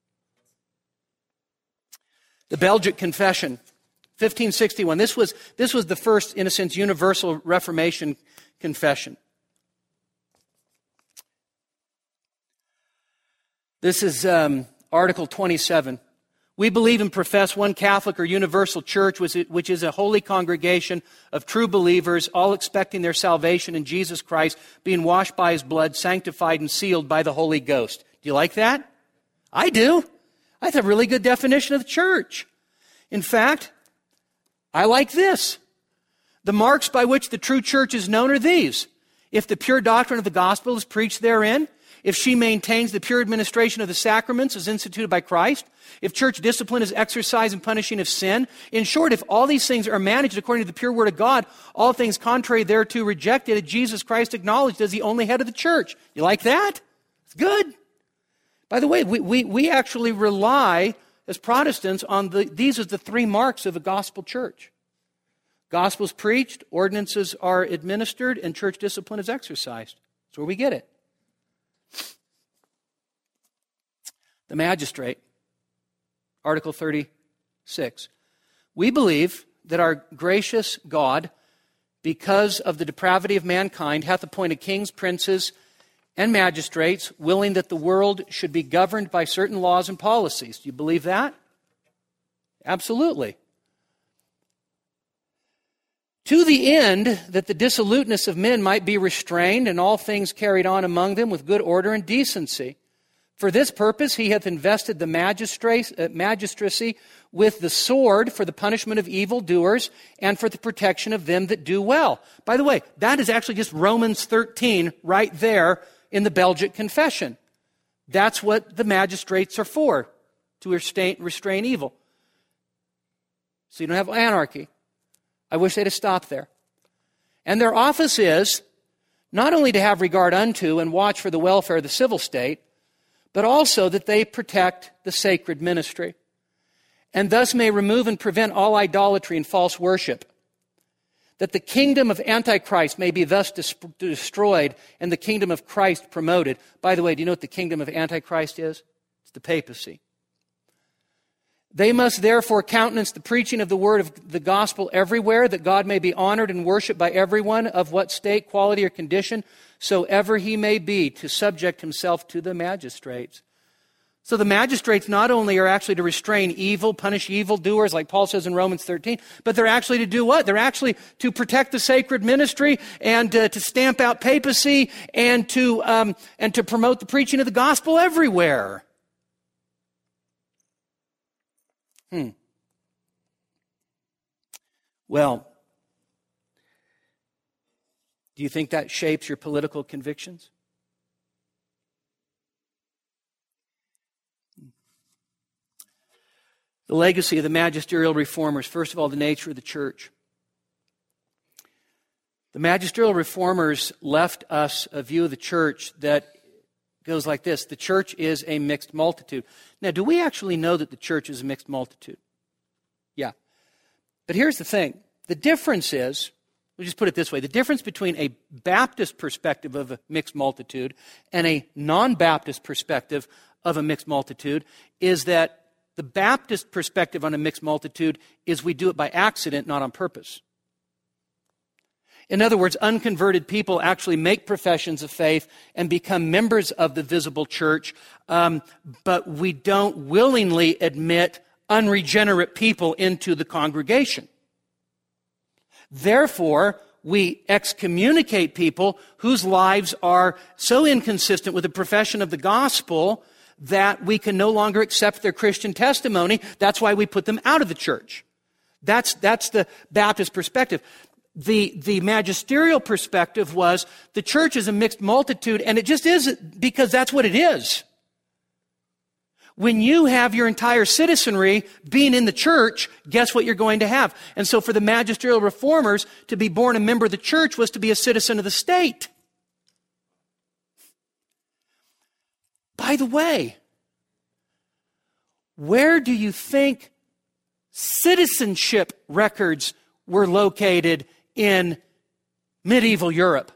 The Belgic Confession, fifteen sixty-one. This was, this was the first, in a sense, universal Reformation confession. This is um, Article twenty-seven. We believe and profess one Catholic or universal church, which is a holy congregation of true believers, all expecting their salvation in Jesus Christ, being washed by His blood, sanctified and sealed by the Holy Ghost. Do you like that? I do. That's a really good definition of the church. In fact, I like this. The marks by which the true church is known are these. If the pure doctrine of the gospel is preached therein, if she maintains the pure administration of the sacraments as instituted by Christ, if church discipline is exercised in punishing of sin, in short, if all these things are managed according to the pure word of God, all things contrary thereto rejected, and Jesus Christ acknowledged as the only head of the church. You like that? It's good. By the way, we, we, we actually rely as Protestants on the, these as the three marks of a gospel church. Gospel is preached, ordinances are administered, and church discipline is exercised. That's where we get it. The magistrate, Article thirty-six. We believe that our gracious God, because of the depravity of mankind, hath appointed kings, princes, and magistrates, willing that the world should be governed by certain laws and policies. Do you believe that? Absolutely. To the end that the dissoluteness of men might be restrained, and all things carried on among them with good order and decency. For this purpose he hath invested the magistracy with the sword for the punishment of evildoers and for the protection of them that do well. By the way, that is actually just Romans thirteen right there in the Belgic Confession. That's what the magistrates are for, to restrain, restrain evil. So you don't have anarchy. I wish they'd have stopped there. And their office is not only to have regard unto and watch for the welfare of the civil state, but also that they protect the sacred ministry, and thus may remove and prevent all idolatry and false worship, that the kingdom of Antichrist may be thus dis- destroyed and the kingdom of Christ promoted. By the way, do you know what the kingdom of Antichrist is? It's the papacy. They must therefore countenance the preaching of the word of the gospel everywhere, that God may be honored and worshiped by everyone, of what state, quality, or condition soever he may be, to subject himself to the magistrates. So the magistrates not only are actually to restrain evil, punish evildoers, like Paul says in Romans thirteen, but they're actually to do what? They're actually to protect the sacred ministry and uh, to stamp out papacy and to um, and to promote the preaching of the gospel everywhere. Hmm. Well, do you think that shapes your political convictions? The legacy of the magisterial reformers, first of all, the nature of the church. The magisterial reformers left us a view of the church that goes like this. The church is a mixed multitude. Now, do we actually know that the church is a mixed multitude? Yeah. But here's the thing. The difference is, we'll just put it this way, the difference between a Baptist perspective of a mixed multitude and a non-Baptist perspective of a mixed multitude is that the Baptist perspective on a mixed multitude is we do it by accident, not on purpose. In other words, unconverted people actually make professions of faith and become members of the visible church, um, but we don't willingly admit unregenerate people into the congregation. Therefore, we excommunicate people whose lives are so inconsistent with the profession of the gospel that we can no longer accept their Christian testimony. That's why we put them out of the church. That's, that's the Baptist perspective. The, the magisterial perspective was the church is a mixed multitude, and it just is because that's what it is. When you have your entire citizenry being in the church, guess what you're going to have? And so for the magisterial reformers, to be born a member of the church was to be a citizen of the state. By the way, where do you think citizenship records were located in medieval Europe?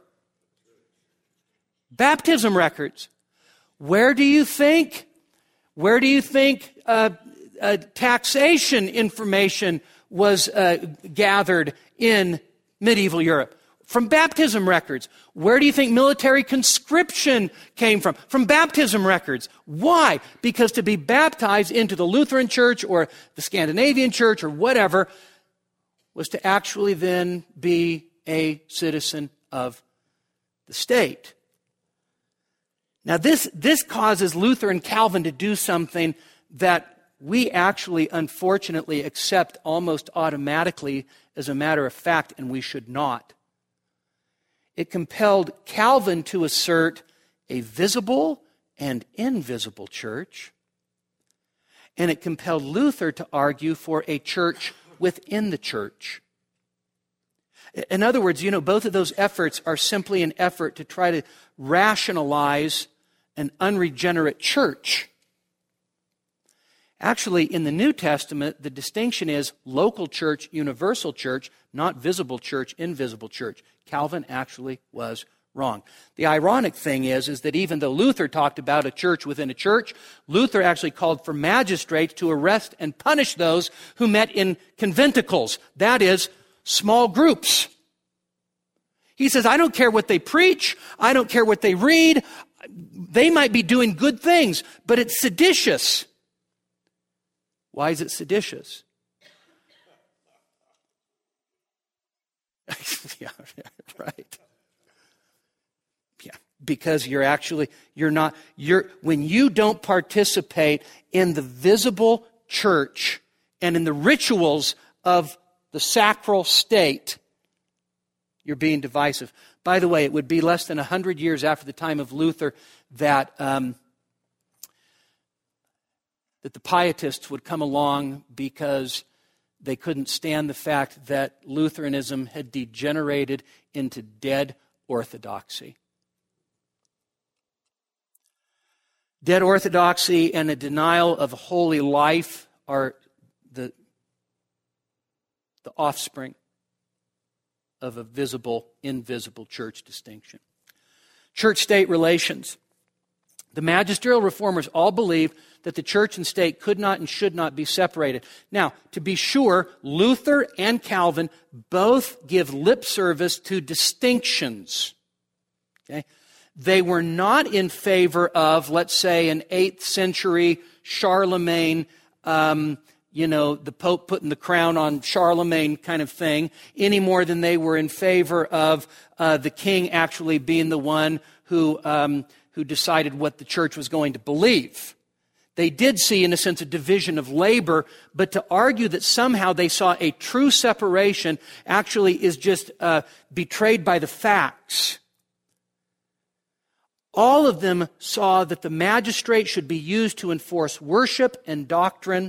Baptism records. Where do you think Where do you think uh, uh, taxation information was uh, gathered in medieval Europe? From baptism records. Where do you think military conscription came from? From baptism records. Why? Because to be baptized into the Lutheran Church or the Scandinavian Church or whatever was to actually then be a citizen of the state. Now, this, this causes Luther and Calvin to do something that we actually, unfortunately, accept almost automatically as a matter of fact, and we should not. It compelled Calvin to assert a visible and invisible church, and it compelled Luther to argue for a church within the church. In other words, you know, both of those efforts are simply an effort to try to rationalize an unregenerate church. Actually, in the New Testament, the distinction is local church, universal church, not visible church, invisible church. Calvin actually was wrong. The ironic thing is, is that even though Luther talked about a church within a church, Luther actually called for magistrates to arrest and punish those who met in conventicles, that is, small groups. He says, I don't care what they preach, I don't care what they read, they might be doing good things, but it's seditious. Why is it seditious? Yeah, right. Yeah, because you're actually, you're not, you're, when you don't participate in the visible church and in the rituals of the sacral state, you're being divisive. By the way, it would be less than one hundred years after the time of Luther that, um, that the Pietists would come along because they couldn't stand the fact that Lutheranism had degenerated into dead orthodoxy. Dead orthodoxy and a denial of a holy life are the, the offspring of a visible, invisible church distinction. Church-state relations. The magisterial reformers all believed that the church and state could not and should not be separated. Now, to be sure, Luther and Calvin both give lip service to distinctions. Okay? They were not in favor of, let's say, an eighth century Charlemagne, um, you know, the Pope putting the crown on Charlemagne kind of thing, any more than they were in favor of uh, the king actually being the one who um, who decided what the church was going to believe. They did see, in a sense, a division of labor, but to argue that somehow they saw a true separation actually is just uh, betrayed by the facts. All of them saw that the magistrate should be used to enforce worship and doctrine.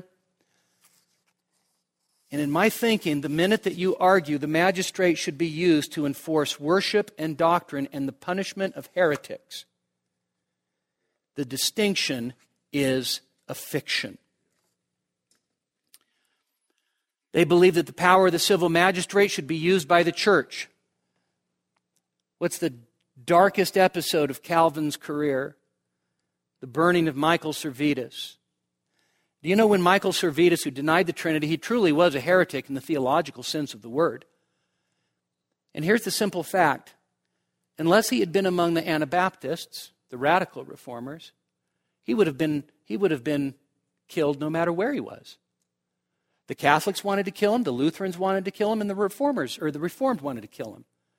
And in my thinking, the minute that you argue the magistrate should be used to enforce worship and doctrine and the punishment of heretics, the distinction is a fiction. They believe that the power of the civil magistrate should be used by the church. What's the darkest episode of Calvin's career? The burning of Michael Servetus. Do you know when Michael Servetus, who denied the Trinity, he truly was a heretic in the theological sense of the word. And here's the simple fact. Unless he had been among the Anabaptists, the radical reformers, he would have been, he would have been killed no matter where he was. The Catholics wanted to kill him, the Lutherans wanted to kill him, and the Reformers, or the Reformed wanted to kill him.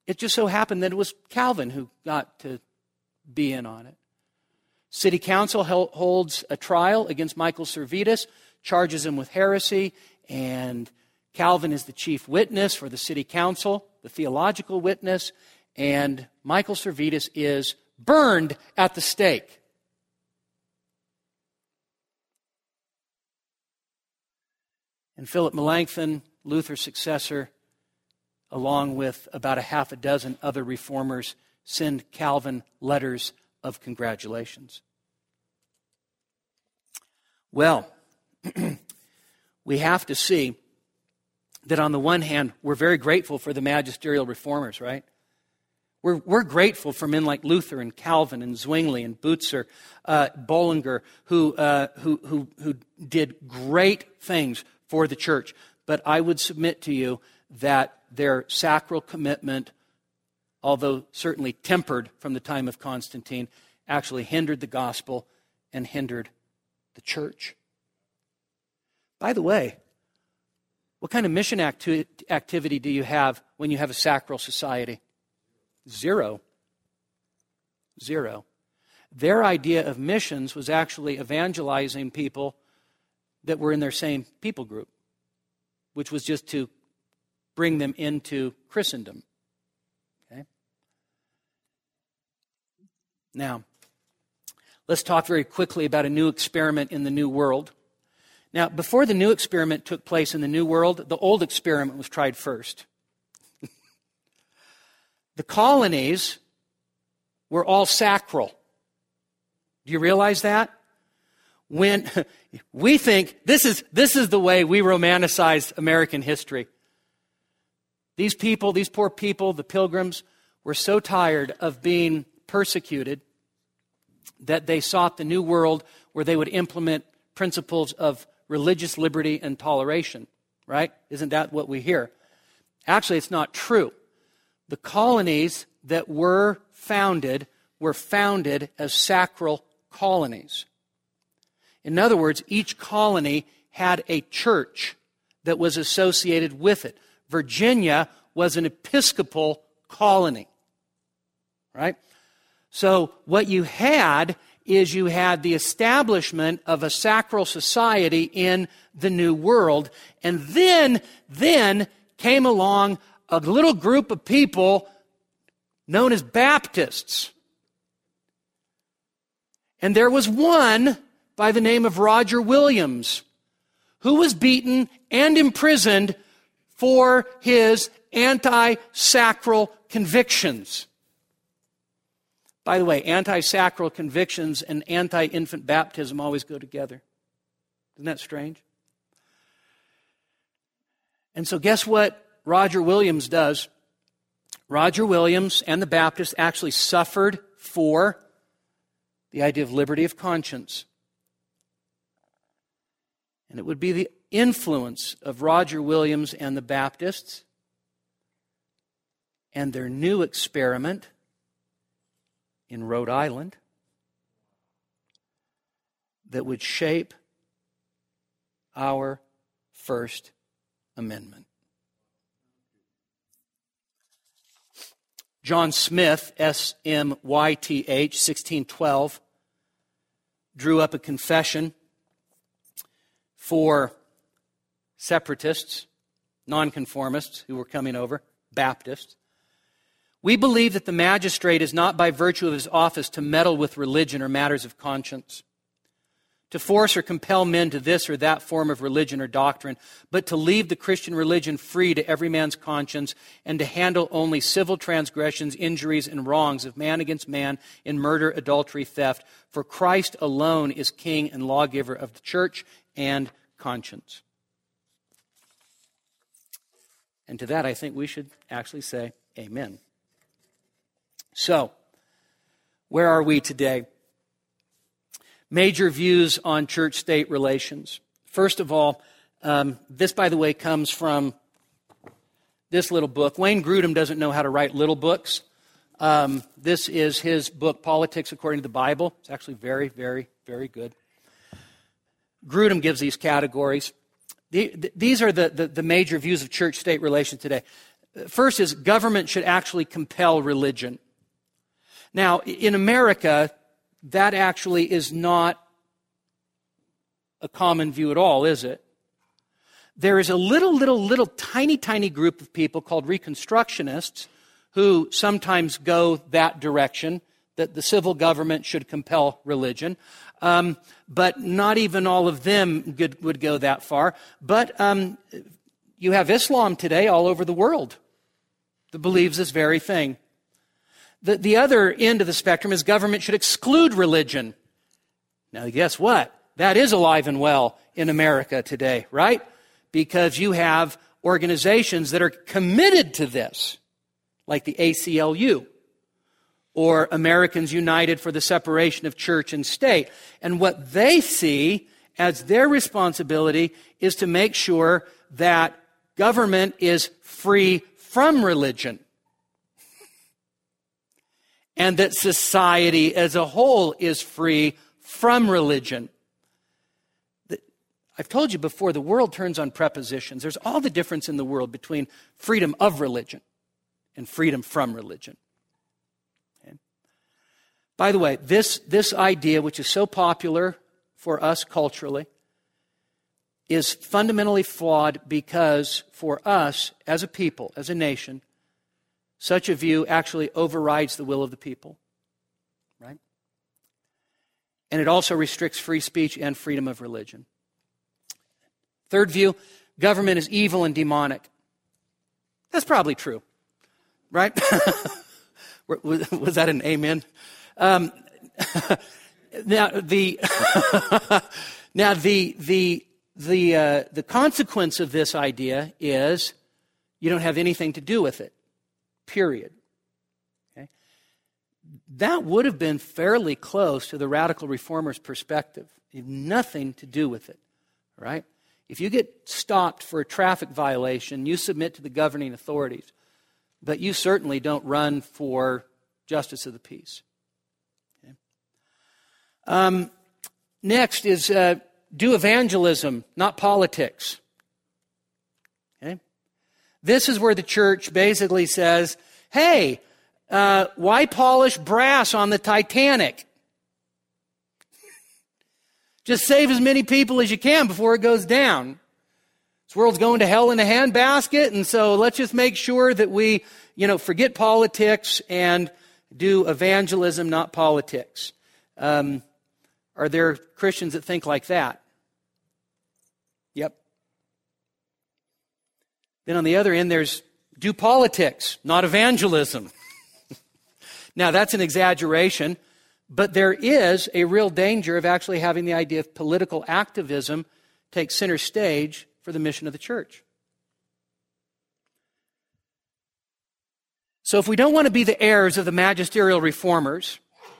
it just so happened that it was Calvin who got to be in on it. City Council holds a trial against Michael Servetus, charges him with heresy, and Calvin is the chief witness for the City Council, the theological witness, and Michael Servetus is burned at the stake. And Philip Melanchthon, Luther's successor, along with about a half a dozen other reformers, send Calvin letters of congratulations. Well, we have to see that on the one hand, we're very grateful for the magisterial reformers, right? We're, we're grateful for men like Luther and Calvin and Zwingli and Butzer, uh, Bullinger, who, uh, who, who, who did great things for the church. But I would submit to you that their sacral commitment, although certainly tempered from the time of Constantine, actually hindered the gospel and hindered the church. By the way, what kind of mission acti- activity do you have when you have a sacral society? Zero. Zero. Their idea of missions was actually evangelizing people that were in their same people group, which was just to bring them into Christendom. Okay? Now, let's talk very quickly about a new experiment in the New World. Now, before the new experiment took place in the New World, the old experiment was tried first. The colonies were all sacral. Do you realize that? When we think this is this is the way we romanticize American history. These people, these poor people, the Pilgrims, were so tired of being persecuted that they sought the New World where they would implement principles of religious liberty and toleration, right? Isn't that what we hear? Actually, it's not true. The colonies that were founded were founded as sacral colonies. In other words, each colony had a church that was associated with it. Virginia was an Episcopal colony, right? So what you had is you had the establishment of a sacral society in the New World, and then, then came along a little group of people known as Baptists. And there was one by the name of Roger Williams, who was beaten and imprisoned for his anti-sacral convictions. By the way, anti-sacral convictions and anti-infant baptism always go together. Isn't that strange? And so guess what Roger Williams does? Roger Williams and the Baptists actually suffered for the idea of liberty of conscience. And it would be the influence of Roger Williams and the Baptists and their new experiment in Rhode Island that would shape our First Amendment. John Smith, S M Y T H, sixteen twelve, drew up a confession for separatists, nonconformists who were coming over, Baptists. We believe that the magistrate is not by virtue of his office to meddle with religion or matters of conscience, to force or compel men to this or that form of religion or doctrine, but to leave the Christian religion free to every man's conscience and to handle only civil transgressions, injuries, and wrongs of man against man in murder, adultery, theft. For Christ alone is King and lawgiver of the church and conscience. And to that, I think we should actually say amen. So, where are we today? Major views on church-state relations. First of all, um, this, by the way, comes from this little book. Wayne Grudem doesn't know how to write little books. Um, this is his book, Politics According to the Bible. It's actually very, very, very good. Grudem gives these categories. The, the, these are the, the, the major views of church-state relations today. First is government should actually compel religion. Now, in America, that actually is not a common view at all, is it? There is a little, little, little, tiny, tiny group of people called Reconstructionists who sometimes go that direction, that the civil government should compel religion. Um, but not even all of them could, would go that far. But um, you have Islam today all over the world that believes this very thing. The, the other end of the spectrum is government should exclude religion. Now, guess what? That is alive and well in America today, right? Because you have organizations that are committed to this, like the A C L U, or Americans United for the Separation of Church and State. And what they see as their responsibility is to make sure that government is free from religion, and that society as a whole is free from religion. I've told you before, the world turns on prepositions. There's all the difference in the world between freedom of religion and freedom from religion. Okay? By the way, this, this idea, which is so popular for us culturally, is fundamentally flawed because for us as a people, as a nation, such a view actually overrides the will of the people, right? And it also restricts free speech and freedom of religion. Third view, government is evil and demonic. That's probably true, right? Was that an amen? Um, now the now the the the uh, the consequence of this idea is you don't have anything to do with it. Period. Okay? That would have been fairly close to the radical reformers' perspective. You have nothing to do with it, right? If you get stopped for a traffic violation, you submit to the governing authorities, but you certainly don't run for justice of the peace. Okay? Um, next is uh, do evangelism, not politics. Okay? This is where the church basically says, hey, uh, why polish brass on the Titanic? Just save as many people as you can before it goes down. This world's going to hell in a handbasket, and so let's just make sure that we, you know, forget politics and do evangelism, not politics. Um, are there Christians that think like that? Yep. Then on the other end, there's do politics, not evangelism. Now, that's an exaggeration. But there is a real danger of actually having the idea of political activism take center stage for the mission of the church. So if we don't want to be the heirs of the magisterial reformers,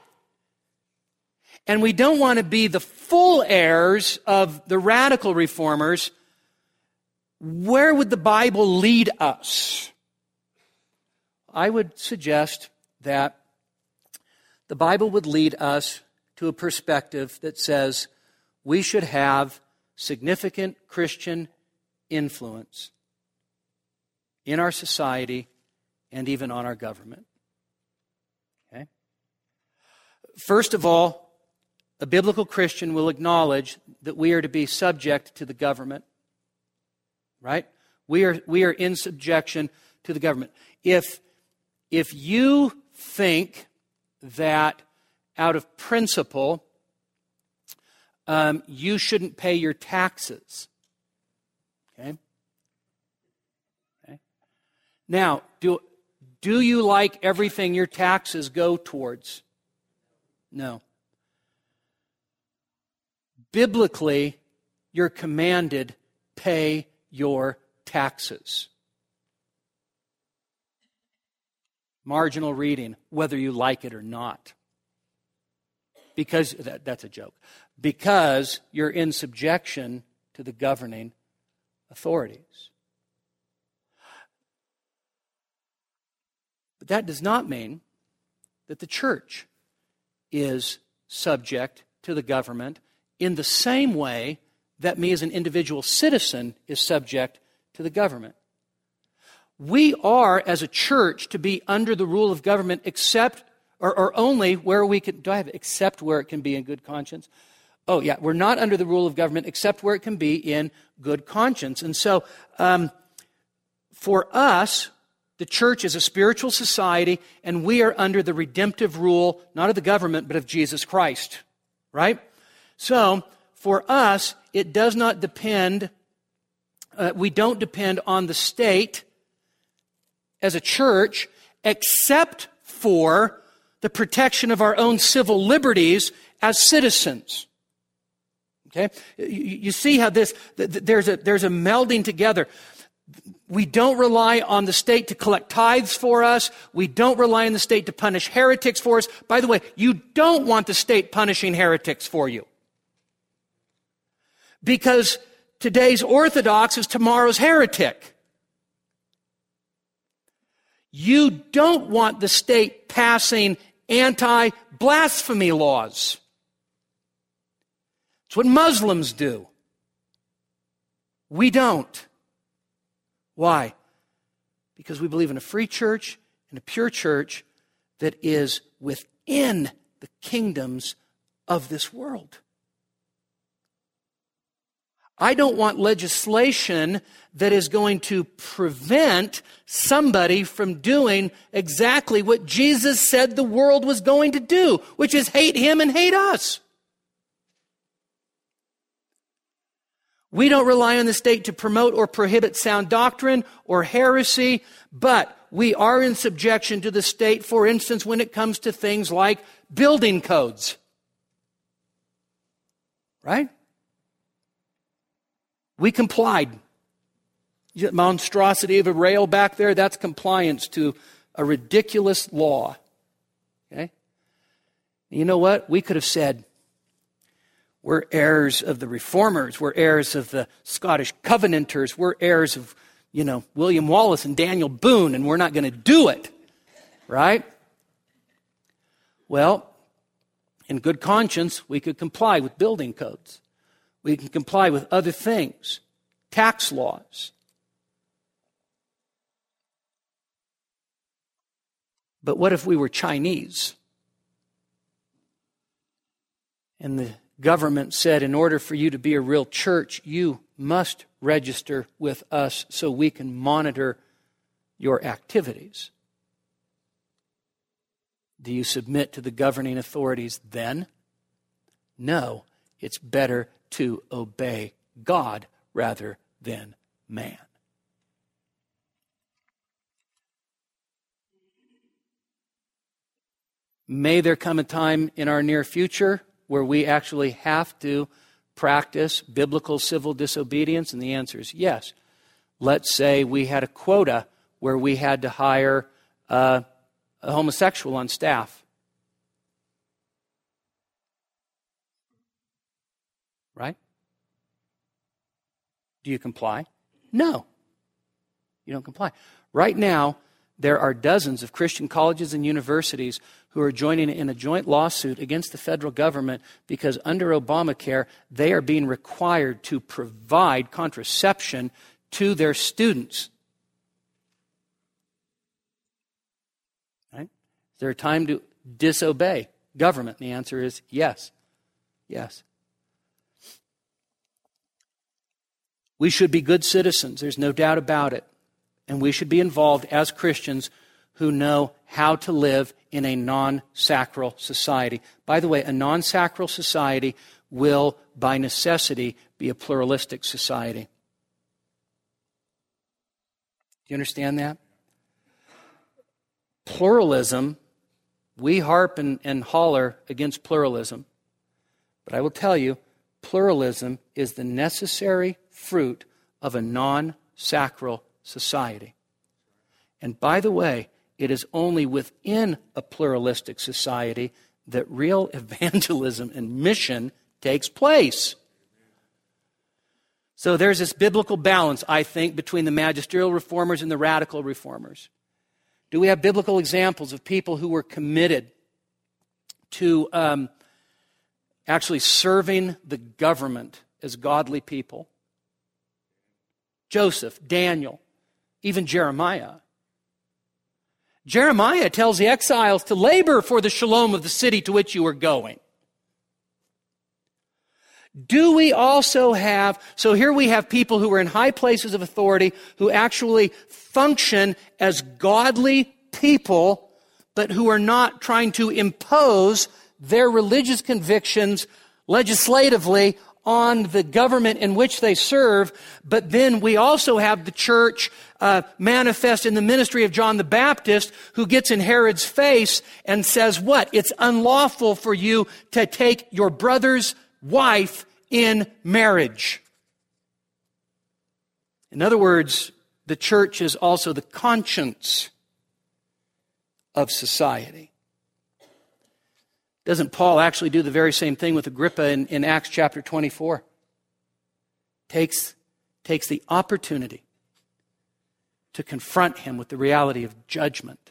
and we don't want to be the full heirs of the radical reformers, where would the Bible lead us? I would suggest that the Bible would lead us to a perspective that says we should have significant Christian influence in our society and even on our government. Okay? First of all, a biblical Christian will acknowledge that we are to be subject to the government. Right? We are, we are in subjection to the government. If, if you think that out of principle, um, you shouldn't pay your taxes. Okay? Okay? Now, do, do you like everything your taxes go towards? No. Biblically, you're commanded, pay your taxes. Marginal reading, whether you like it or not. Because, that, that's a joke. Because you're in subjection to the governing authorities. But that does not mean that the church is subject to the government in the same way that me as an individual citizen is subject to the government. we are, as a church, to be under the rule of government except, or, or only where we can, do I have except where it can be in good conscience? Oh, yeah, we're not under the rule of government except where it can be in good conscience. And so, um, for us, the church is a spiritual society, and we are under the redemptive rule, not of the government, but of Jesus Christ, right? So, for us, it does not depend, uh, we don't depend on the state as a church, except for the protection of our own civil liberties as citizens. Okay? You, you see how this, there's a, there's a melding together. We don't rely on the state to collect tithes for us. We don't rely on the state to punish heretics for us. By the way, you don't want the state punishing heretics for you. Because today's Orthodox is tomorrow's heretic. You don't want the state passing anti-blasphemy laws. It's what Muslims do. We don't. Why? Because we believe in a free church and a pure church that is within the kingdoms of this world. I don't want legislation that is going to prevent somebody from doing exactly what Jesus said the world was going to do, which is hate him and hate us. We don't rely on the state to promote or prohibit sound doctrine or heresy, but we are in subjection to the state, for instance, when it comes to things like building codes. Right? We complied. The monstrosity of a rail back there, that's compliance to a ridiculous law. Okay? You know what? We could have said, we're heirs of the Reformers. We're heirs of the Scottish Covenanters. We're heirs of, you know, William Wallace and Daniel Boone, and we're not going to do it. Right? Well, in good conscience, we could comply with building codes. We can comply with other things, tax laws. But what if we were Chinese? And the government said, in order for you to be a real church, you must register with us so we can monitor your activities. Do you submit to the governing authorities then? No, it's better to obey God rather than man. May there come a time in our near future where we actually have to practice biblical civil disobedience? And the answer is yes. Let's say we had a quota where we had to hire uh, a homosexual on staff. Right? Do you comply? No. You don't comply. Right now, there are dozens of Christian colleges and universities who are joining in a joint lawsuit against the federal government because under Obamacare, they are being required to provide contraception to their students. Right? Is there a time to disobey government? And the answer is yes. Yes. We should be good citizens. There's no doubt about it. And we should be involved as Christians who know how to live in a non-sacral society. By the way, a non-sacral society will, by necessity, be a pluralistic society. Do you understand that? Pluralism, we harp and, and holler against pluralism. But I will tell you, pluralism is the necessary fruit of a non-sacral society. And by the way, it is only within a pluralistic society that real evangelism and mission takes place. So there's this biblical balance, I think, between the magisterial reformers and the radical reformers. Do we have biblical examples of people who were committed to um, actually serving the government as godly people? Joseph, Daniel, even Jeremiah. Jeremiah tells the exiles to labor for the shalom of the city to which you are going. Do we also have, so here we have people who are in high places of authority who actually function as godly people, but who are not trying to impose their religious convictions legislatively on the government in which they serve. But then we also have the church uh, manifest in the ministry of John the Baptist, who gets in Herod's face and says, what? It's unlawful for you to take your brother's wife in marriage. In other words, the church is also the conscience of society. Doesn't Paul actually do the very same thing with Agrippa in, in Acts chapter twenty-four? Takes, takes the opportunity to confront him with the reality of judgment.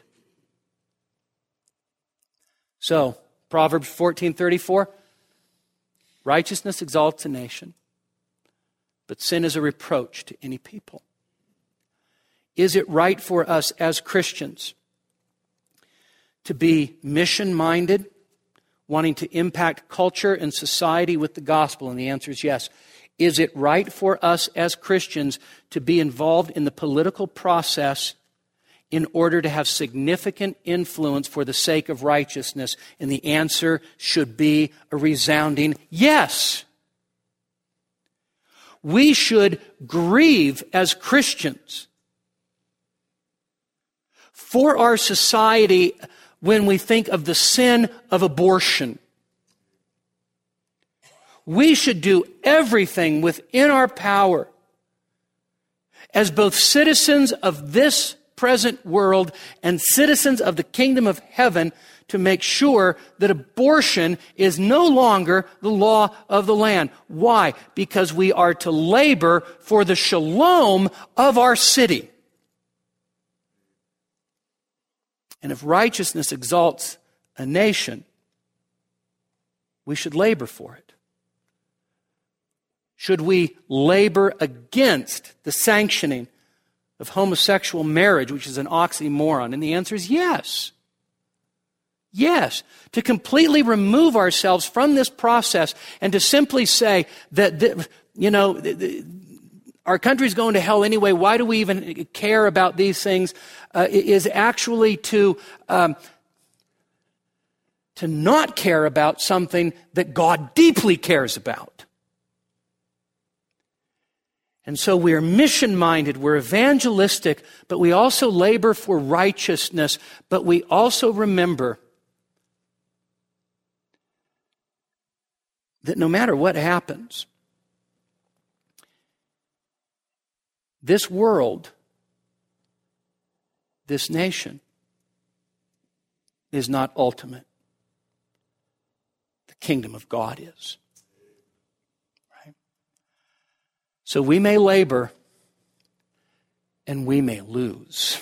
So, Proverbs fourteen thirty-four, righteousness exalts a nation, but sin is a reproach to any people. Is it right for us as Christians to be mission-minded, wanting to impact culture and society with the gospel? And the answer is yes. Is it right for us as Christians to be involved in the political process in order to have significant influence for the sake of righteousness? And the answer should be a resounding yes. We should grieve as Christians for our society when we think of the sin of abortion. We should do everything within our power as both citizens of this present world and citizens of the kingdom of heaven to make sure that abortion is no longer the law of the land. Why? Because we are to labor for the shalom of our city. And if righteousness exalts a nation, we should labor for it. Should we labor against the sanctioning of homosexual marriage, which is an oxymoron? And the answer is yes. Yes. To completely remove ourselves from this process and to simply say that, the, you know, the, the, our country's going to hell anyway, why do we even care about these things, uh, is actually to um, to not care about something that God deeply cares about. And so we're mission-minded, we're evangelistic, but we also labor for righteousness, but we also remember that no matter what happens, this world, this nation, is not ultimate. The kingdom of God is. Right? So we may labor and we may lose.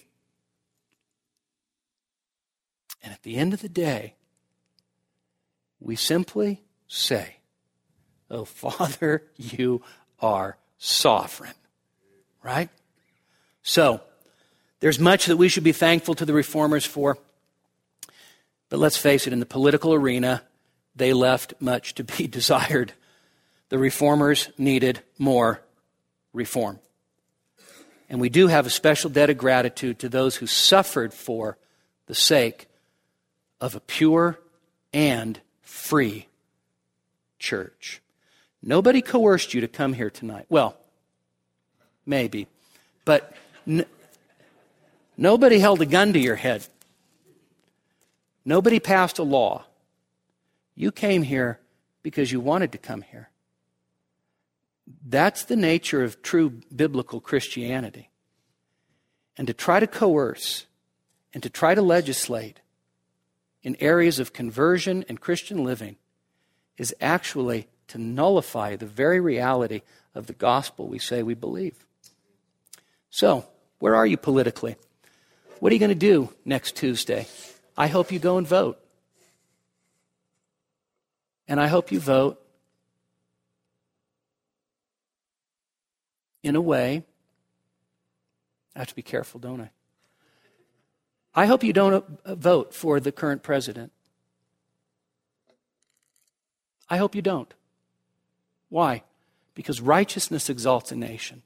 And at the end of the day, we simply say, "Oh, Father, you are sovereign." Right? So, there's much that we should be thankful to the reformers for. But let's face it, in the political arena, they left much to be desired. The reformers needed more reform. And we do have a special debt of gratitude to those who suffered for the sake of a pure and free church. Nobody coerced you to come here tonight. Well, maybe. But n- nobody held a gun to your head. Nobody passed a law. You came here because you wanted to come here. That's the nature of true biblical Christianity. And to try to coerce and to try to legislate in areas of conversion and Christian living is actually to nullify the very reality of the gospel we say we believe. So, where are you politically? What are you going to do next Tuesday? I hope you go and vote. And I hope you vote in a way I have to be careful, don't I? I hope you don't vote for the current president. I hope you don't. Why? Because righteousness exalts a nation.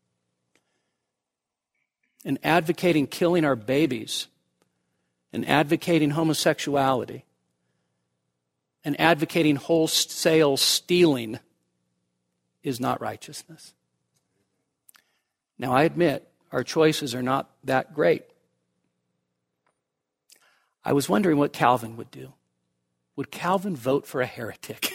And advocating killing our babies, and advocating homosexuality, and advocating wholesale stealing is not righteousness. Now, I admit our choices are not that great. I was wondering what Calvin would do. Would Calvin vote for a heretic?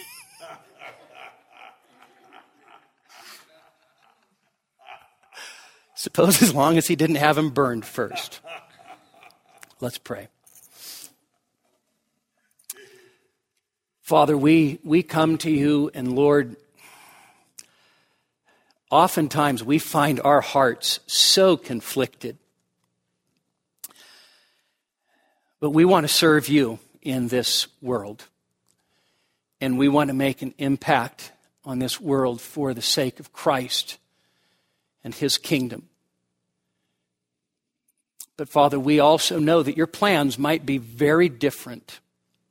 Suppose as long as he didn't have him burned first. Let's pray. Father, we, we come to you, and Lord, oftentimes we find our hearts so conflicted. But we want to serve you in this world. And we want to make an impact on this world for the sake of Christ and his kingdom. But Father, we also know that your plans might be very different.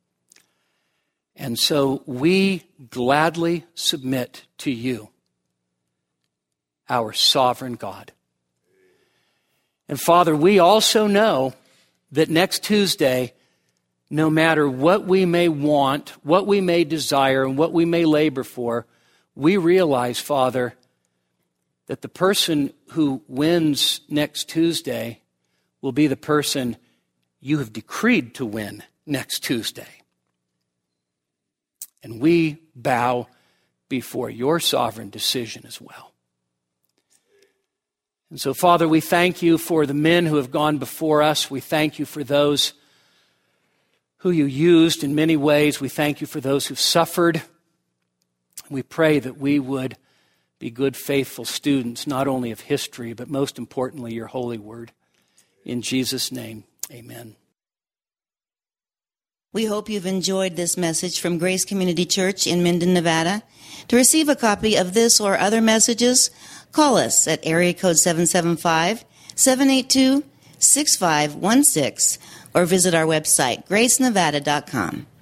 And so we gladly submit to you, our sovereign God. And Father, we also know that next Tuesday, no matter what we may want, what we may desire, and what we may labor for, we realize, Father, that the person who wins next Tuesday will be the person you have decreed to win next Tuesday. And we bow before your sovereign decision as well. And so, Father, we thank you for the men who have gone before us. We thank you for those who you used in many ways. We thank you for those who've suffered. We pray that we would be good, faithful students, not only of history, but most importantly, your holy word. In Jesus' name, amen. We hope you've enjoyed this message from Grace Community Church in Minden, Nevada. To receive a copy of this or other messages, call us at area code seven seven five, seven eight two, six five one six or visit our website, grace nevada dot com.